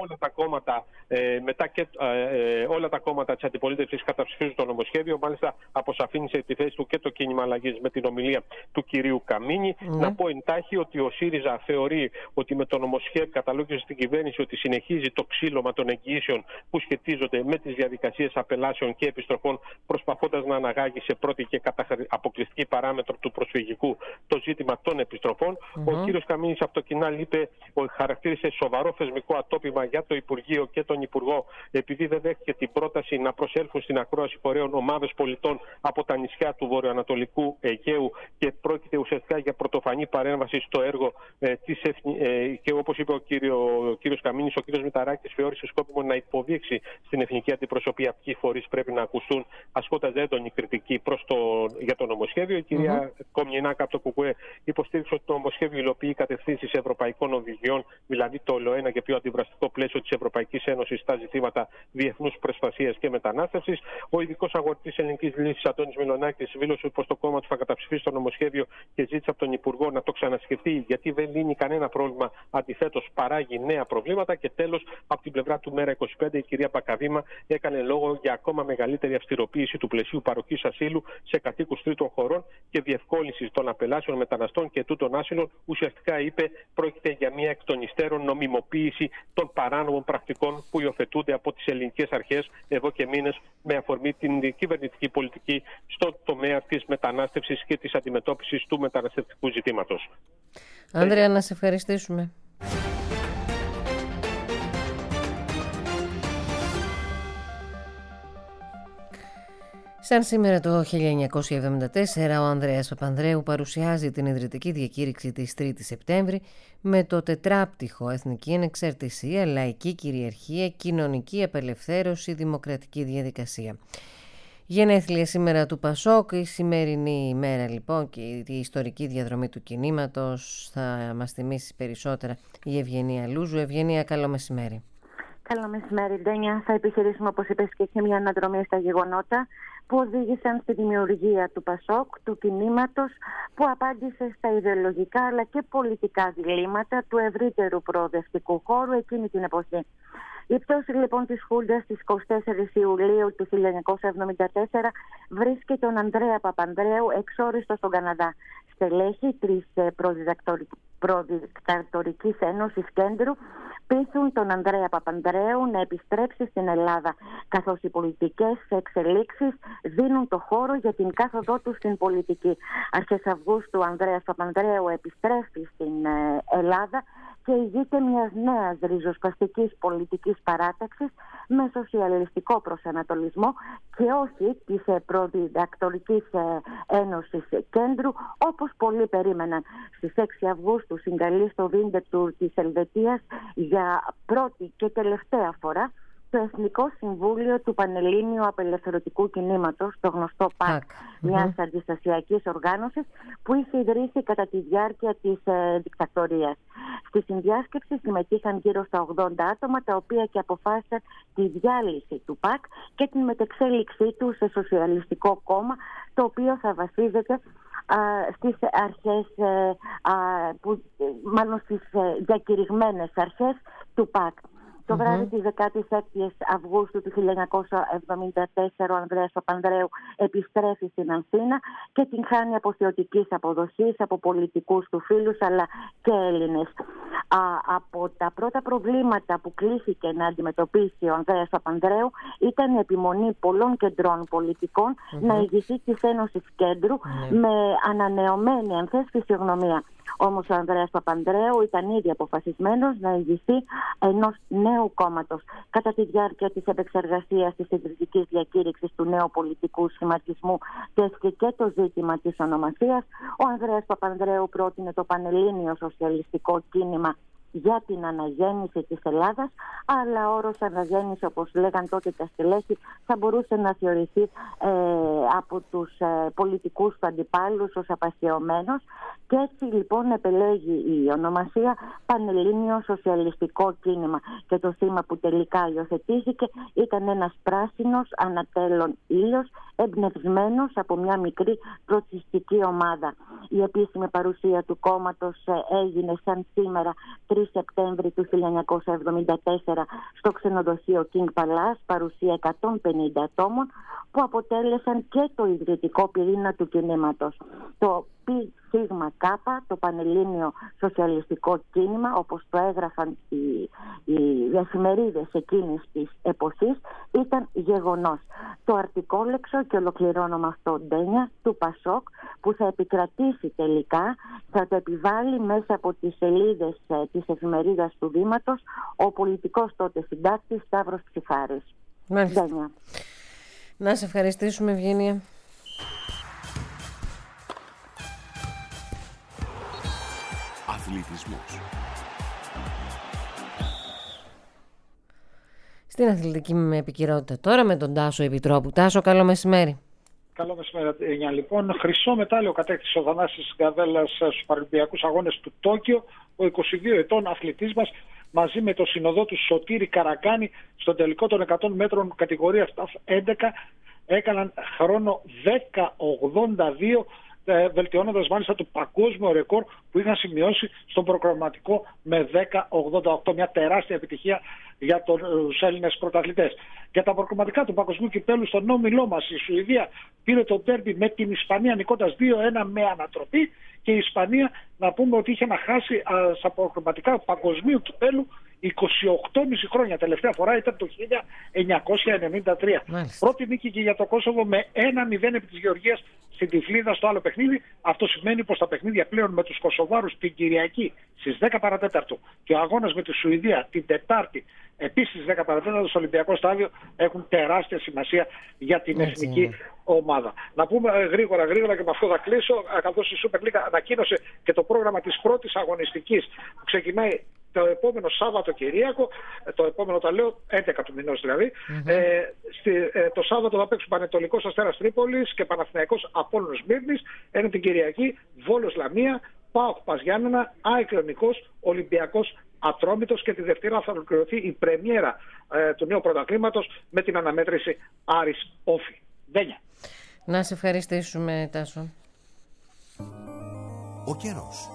Όλα τα κόμματα της αντιπολίτευσης καταψηφίζουν το νομοσχέδιο. Μάλιστα, αποσαφήνισε τη θέση του και το κίνημα αλλαγής με την ομιλία του κυρίου Καμίνη. Να πω εντάχει ότι ο ΣΥΡΙΖΑ θεωρεί ότι με το νομοσχέδιο καταλόγιζε στην κυβέρνηση ότι συνεχίζει το ξύλωμα των εγγυήσεων που σχετίζονται με τις διαδικασίες απελάσεων και επιστροφών, προσπαθώντας να αναγάγει σε πρώτη και αποκλειστική παράμετρο του προσφυγικού το ζήτημα των επιστροφών. Ο κύριος Καμίνης από το κοινάλ είπε ότι χαρακτήρισε σοβαρό θεσμικό ατόπιμα για το Υπουργείο και τον Υπουργό, επειδή δεν δέχτηκε την πρόταση να προσέλθουν στην ακρόαση φορέων ομάδες πολιτών από τα νησιά του βορειοανατολικού Αιγαίου, και πρόκειται ουσιαστικά για πρωτοφανή παρέμβαση στο έργο και όπως είπε ο κύριος Καμίνης, ο κύριος Μητσοτάκης θεώρησε σκόπιμο να υποδείξει στην εθνική αντιπροσωπεία ποιοι φορείς πρέπει να ακουστούν, ασκώντας έντονη κριτική για το νομοσχέδιο. Η κυρία Κομνηνάκα από το ΚΚΕ υποστήριξε ότι το νομοσχέδιο υλοποιεί κατευθύνσεις ευρωπαϊκών οδηγιών, δηλαδή το ολοένα και πιο αντιβραστικό πλαίσιο της Ευρωπαϊκής Ένωσης στα ζητήματα διεθνούς προστασίας και μετανάστευσης. Ο ειδικός αγορητής ελληνικής λύσης Αντώνης Μιλονάκης δήλωσε πως το κόμμα του θα καταψηφίσει το νομοσχέδιο και ζήτησε από τον Υπουργό να το ξανασκεφτεί, γιατί δεν λύνει κανένα πρόβλημα, αντιθέτως παράγει νέα προβλήματα. Και τέλος, από την πλευρά του Μέρα25, η κυρία Μπακαβήμα έκανε λόγο για ακόμα μεγαλύτερη αυστηροποίηση του πλαισίου παροχής ασύλου σε κατοίκους τρίτων χωρών και διευκόλυνση των απελάσεων μεταναστών και τούτων άσυλων. Ουσιαστικά είπε πρόκειται για μια εκ των υστέρων νομιμοποίηση των παράνομων πρακτικών που υιοθετούνται από τις ελληνικές αρχές εδώ και μήνες με αφορμή την κυβερνητική πολιτική στον τομέα της μετανάστευσης και της αντιμετώπισης του μεταναστευτικού ζητήματος. Άνδρεα, να σε ευχαριστήσουμε. Σαν σήμερα το 1974, ο Ανδρέας Παπανδρέου παρουσιάζει την ιδρυτική διακήρυξη της 3ης Σεπτέμβρη με το τετράπτυχο εθνική ανεξαρτησία, λαϊκή κυριαρχία, κοινωνική απελευθέρωση, δημοκρατική διαδικασία. Γενέθλια σήμερα του Πασόκ, η σημερινή ημέρα λοιπόν και η ιστορική διαδρομή του κινήματος θα μας θυμίσει περισσότερα η Ευγενία Λούζου. Ευγενία, καλό μεσημέρι. Καλό μεσημέρι, Ντένια. Θα επιχειρήσουμε, όπως είπες και εσύ, μια αναδρομή στα γεγονότα που οδήγησαν στη δημιουργία του Πασόκ, του κινήματος που απάντησε στα ιδεολογικά αλλά και πολιτικά διλήμματα του ευρύτερου προοδευτικού χώρου εκείνη την εποχή. Η πτώση λοιπόν της Χούντας στις 24 Ιουλίου του 1974 βρίσκει τον Ανδρέα Παπανδρέου εξόριστο στον Καναδά. Στελέχη της Προδικτατορικής Ένωσης Κέντρου πείθουν τον Ανδρέα Παπανδρέου να επιστρέψει στην Ελλάδα, καθώς οι πολιτικές εξελίξεις δίνουν το χώρο για την κάθοδό του στην πολιτική. Αρχές Αυγούστου ο Ανδρέας Παπανδρέου επιστρέφει στην Ελλάδα και ηγείται μιας νέας ριζοσπαστικής πολιτικής παράταξης με σοσιαλιστικό προσανατολισμό και όχι της Προδιδακτορικής Ένωσης Κέντρου, όπως πολλοί περίμεναν. Στις 6 Αυγούστου συγκαλεί στο Winterthur της Ελβετίας για πρώτη και τελευταία φορά το Εθνικό Συμβούλιο του Πανελλήνιου Απελευθερωτικού Κινήματος, το γνωστό ΠΑΚ, μιας αντιστασιακής οργάνωσης που είχε ιδρύσει κατά τη διάρκεια της δικτατορίας. Στη συνδιάσκεψη συμμετείχαν γύρω στα 80 άτομα, τα οποία και αποφάσισαν τη διάλυση του ΠΑΚ και την μετεξέλιξή του σε σοσιαλιστικό κόμμα, το οποίο θα βασίζεται στις αρχές, μάλλον στις διακηρυγμένες αρχές του ΠΑΚ. Το βράδυ της 16ης Αυγούστου του 1974 ο Ανδρέας Παπανδρέου επιστρέφει στην Αθήνα και την χάνει αποθεωτικής αποδοχής από πολιτικούς του φίλους αλλά και Έλληνες. Από τα πρώτα προβλήματα που κλήθηκε να αντιμετωπίσει ο Ανδρέας Παπανδρέου ήταν η επιμονή πολλών κεντρών πολιτικών να ηγηθεί της Ένωσης Κέντρου με ανανεωμένη αν θες φυσιογνωμία. Όμως ο Ανδρέας Παπανδρέου ήταν ήδη αποφασισμένος να ηγηθεί ενός νέου κόμματος. Κατά τη διάρκεια της επεξεργασίας της ιδρυτικής διακήρυξης του νέου πολιτικού σχηματισμού τέθηκε και το ζήτημα της ονομασίας. Ο Ανδρέας Παπανδρέου πρότεινε το Πανελλήνιο Σοσιαλιστικό Κίνημα για την αναγέννηση της Ελλάδας, αλλά ο όρος αναγέννηση, όπως λέγαν τότε τα στελέχη, θα μπορούσε να θεωρηθεί από τους πολιτικούς του αντιπάλους ως απασιωμένος, και έτσι λοιπόν επελέγει η ονομασία Πανελλήνιο Σοσιαλιστικό Κίνημα, και το θύμα που τελικά υιοθετήθηκε ήταν ένας πράσινος ανατέλων ήλιος εμπνευσμένος από μια μικρή τροτσιστική ομάδα. Η επίσημη παρουσία του κόμματος έγινε σαν σήμερα 3 Σεπτέμβρη του 1974 στο ξενοδοχείο King Palace, παρουσία 150 ατόμων που αποτέλεσαν και το ιδρυτικό πυρήνα του κινήματος. Το ΠΣΚ, το Πανελλήνιο Σοσιαλιστικό Κίνημα, όπως το έγραφαν οι εφημερίδες εκείνης της εποχής, ήταν γεγονός. Το αρτικόλεξο, και ολοκληρώνω με αυτό, Ντένια, του Πασόκ, που θα επικρατήσει τελικά, θα το επιβάλλει μέσα από τις σελίδες της εφημερίδας του Δήματος ο πολιτικός τότε συντάκτης Σταύρος Ψυχάρης. Ντένια. Να σε ευχαριστήσουμε, Ευγένεια. Αθλητισμός. Στην αθλητική με επικαιρότητα τώρα με τον Τάσο Επιτρόπου. Τάσο, καλό μεσημέρι. Καλό μεσημέρι, Ενιά. Λοιπόν, χρυσό μετάλλιο κατέκτησε ο Θανάσης Γκαβέλλας στους Παραλυμπιακούς Αγώνες του Τόκιο. Ο 22 ετών αθλητής μας, μαζί με το συνοδό του Σωτήρη Καρακάνη, στον τελικό των 100 μέτρων κατηγορίας ΤΑΦ 11, έκαναν χρόνο 10.82, βελτιώνοντας μάλιστα το παγκόσμιο ρεκόρ που είχαν σημειώσει στον προγραμματικό με 10.88. Μια τεράστια επιτυχία για τους Έλληνες πρωταθλητές. Για τα προγραμματικά του παγκοσμίου κυπέλου στον όμιλό μας, η Σουηδία πήρε το ντέρμπι με την Ισπανία νικώντας 2-1 με ανατροπή, και η Ισπανία, να πούμε ότι είχε να χάσει στα προγραμματικά παγκοσμίου κυπέλου 28,5 χρόνια. Τελευταία φορά ήταν το 1993. Πρώτη νίκη και για το Κόσοβο με 1-0 επί της Γεωργίας στην Τυφλίδα στο άλλο παιχνίδι. Αυτό σημαίνει πως τα παιχνίδια πλέον με τους Κωσοβάρους την Κυριακή στις 10 παρατέταρτο και ο αγώνας με τη Σουηδία την Τετάρτη επίσης στις 10 παρατέταρτο στο Ολυμπιακό Στάδιο έχουν τεράστια σημασία για την εθνική ομάδα. Να πούμε γρήγορα και με αυτό θα κλείσω, καθώς η Super League ανακοίνωσε και το πρόγραμμα της πρώτης αγωνιστικής που ξεκινάει το επόμενο Σάββατο-Κυριακό, το επόμενο τα λέω 11 του μηνός δηλαδή, το Σάββατο θα παίξουν Πανετολικός Αστέρας Τρίπολης και Παναθηναϊκός Απόλλωνος Σμύρνης, ενώ την Κυριακή Βόλος Λαμία, ΠΑΟΚ Πας Γιάννενα, ΑΕΚ Ιωνικός, Ολυμπιακός Ατρόμητος, και τη Δευτέρα θα ολοκληρωθεί η πρεμιέρα του νέου πρωταθλήματος με την αναμέτρηση Άρης Όφη. Δένια. Να σε ευχαριστήσουμε, Τάσο. Ο καιρός.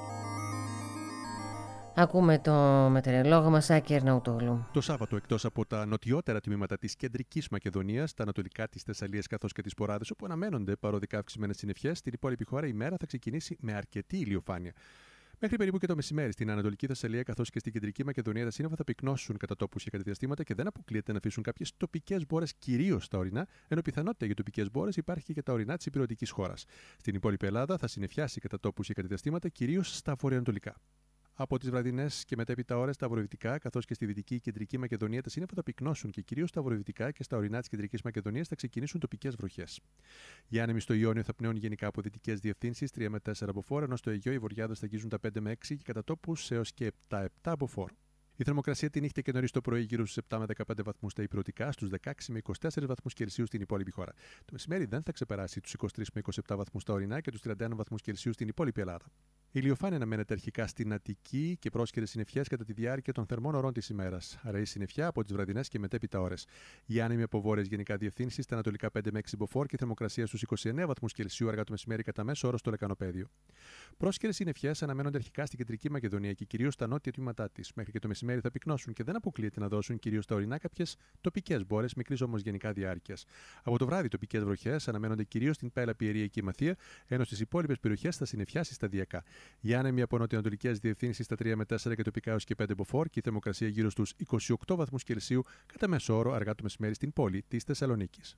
Ακούμε το μετεωρολόγο μας, Άκη Αρναουτόγλου. Το Σάββατο, εκτός από τα νοτιότερα τμήματα της κεντρικής Μακεδονίας, τα ανατολικά της Θεσσαλίας καθώς και τις Ποράδες, όπου αναμένονται παροδικά αυξημένες συννεφιές, στην υπόλοιπη χώρα η μέρα θα ξεκινήσει με αρκετή ηλιοφάνεια. Μέχρι περίπου και το μεσημέρι στην Ανατολική Θεσσαλία καθώς και στην Κεντρική Μακεδονία τα σύννεφα θα πυκνώσουν κατά τόπους και κατά διαστήματα και δεν αποκλείεται να αφήσουν κάποιες τοπικές μπόρες, κυρίως στα ορεινά, ενώ πιθανότητα για τοπικές μπόρες υπάρχει και για τα ορεινά της υπηρετικής χώρας. Στην υπόλοιπη Ελλάδα θα συννεφιάσει κατά τόπους και κατά διαστήματα, κυρίως στα βορειοανατολικά. Από τις βραδινές και μετέπειτα ώρες στα βορειοδυτικά, καθώς και στη δυτική και κεντρική Μακεδονία, τα σύννεφα θα πυκνώσουν και κυρίως στα βορειοδυτικά και στα ορεινά της κεντρικής Μακεδονίας θα ξεκινήσουν τοπικές βροχές. Οι άνεμοι στο Ιόνιο θα πνέουν γενικά από δυτικές διευθύνσεις 3 με 4 από φόρ, ενώ στο Αιγαίο οι βορειάδες θα αγγίζουν τα 5 με 6 και κατά τόπους έως και 7 από φόρ. Η θερμοκρασία τη νύχτα και νωρίς το πρωί γύρω στους 7 με 15 βαθμούς στα υπηρετικά, στους 16 με 24 βαθμούς Κελσίου στην υπόλοιπη χώρα. Το μεσημέρι δεν θα ξεπεράσει τους 23 με 27 βαθμούς στα ορεινά και τους 31 βαθμούς Κελσίου στην υπόλοιπη Ελλάδα. Η ηλιοφάνεια αναμένεται αρχικά στην Αττική και πρόσκαιρες συννεφιές κατά τη διάρκεια των θερμών ωρών της ημέρας. Αραιή συννεφιά από τις βραδινές και μετέπειτα ώρες. Οι άνεμοι από βόρειες γενικά διευθύνσεις στα ανατολικά 5 με 6 μποφόρ και θερμοκρασία στους 29 βαθμούς Κελσίου αργά το μεσημέρι κατά μέσο όρο στο Λεκανοπέδιο. Πρόσκαιρες συννεφιές αναμένονται αρχικά στην κεντρική Μακεδονία και κυρίως στα νότια τμήματά της. Μέχρι και το μεσημέρι θα πυκνώσουν και δεν αποκλείεται να δώσουν κυρίως στα ορεινά κάποιες τοπικές μπόρες μικρής όμως γενικά διάρκειας. Από το βράδυ τοπικές βροχές αναμένονται κυρίως στην Πέλα, Πιερία και Μαθία, ενώ στις υπόλοιπες περιοχές θα συννεφιάσει σταδιακά. Οι άνεμοι από νοτιοανατολικές διευθύνσεις στα 3 με 4 και τοπικά έως και 5 μποφόρ και η θερμοκρασία γύρω στους 28 βαθμούς Κελσίου κατά μέσο όρο αργά το μεσημέρι στην πόλη της Θεσσαλονίκης.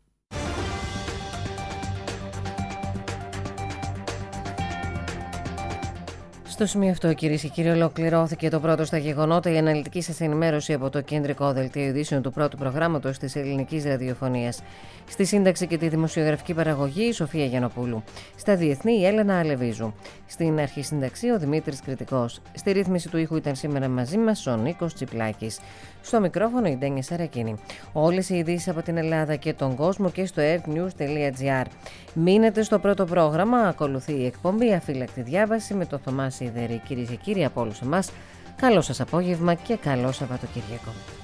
Στο σημείο αυτό, κυρίες και κύριοι, ολοκληρώθηκε το πρώτο στα γεγονότα. Η αναλυτική σας ενημέρωση από το κεντρικό δελτίο ειδήσεων του πρώτου προγράμματος της ελληνικής ραδιοφωνίας. Στη σύνταξη και τη δημοσιογραφική παραγωγή, η Σοφία Γιαννοπούλου. Στα διεθνή, η Έλενα Αλεβίζου. Στην αρχισύνταξη, ο Δημήτρης Κρητικός. Στη ρύθμιση του ήχου ήταν σήμερα μαζί μας ο Νίκος Τσιπλάκης. Στο μικρόφωνο η Ντένια Σαρακίνη. Όλες οι ειδήσεις από την Ελλάδα και τον κόσμο και στο earthnews.gr. Μείνετε στο πρώτο πρόγραμμα. Ακολουθεί η εκπομπή Αφύλακτη Διάβαση με τον Θωμά Σιδερή. Κυρίες και κύριοι, από όλους εμάς, καλό σας απόγευμα και καλό Σαββατοκύριακο.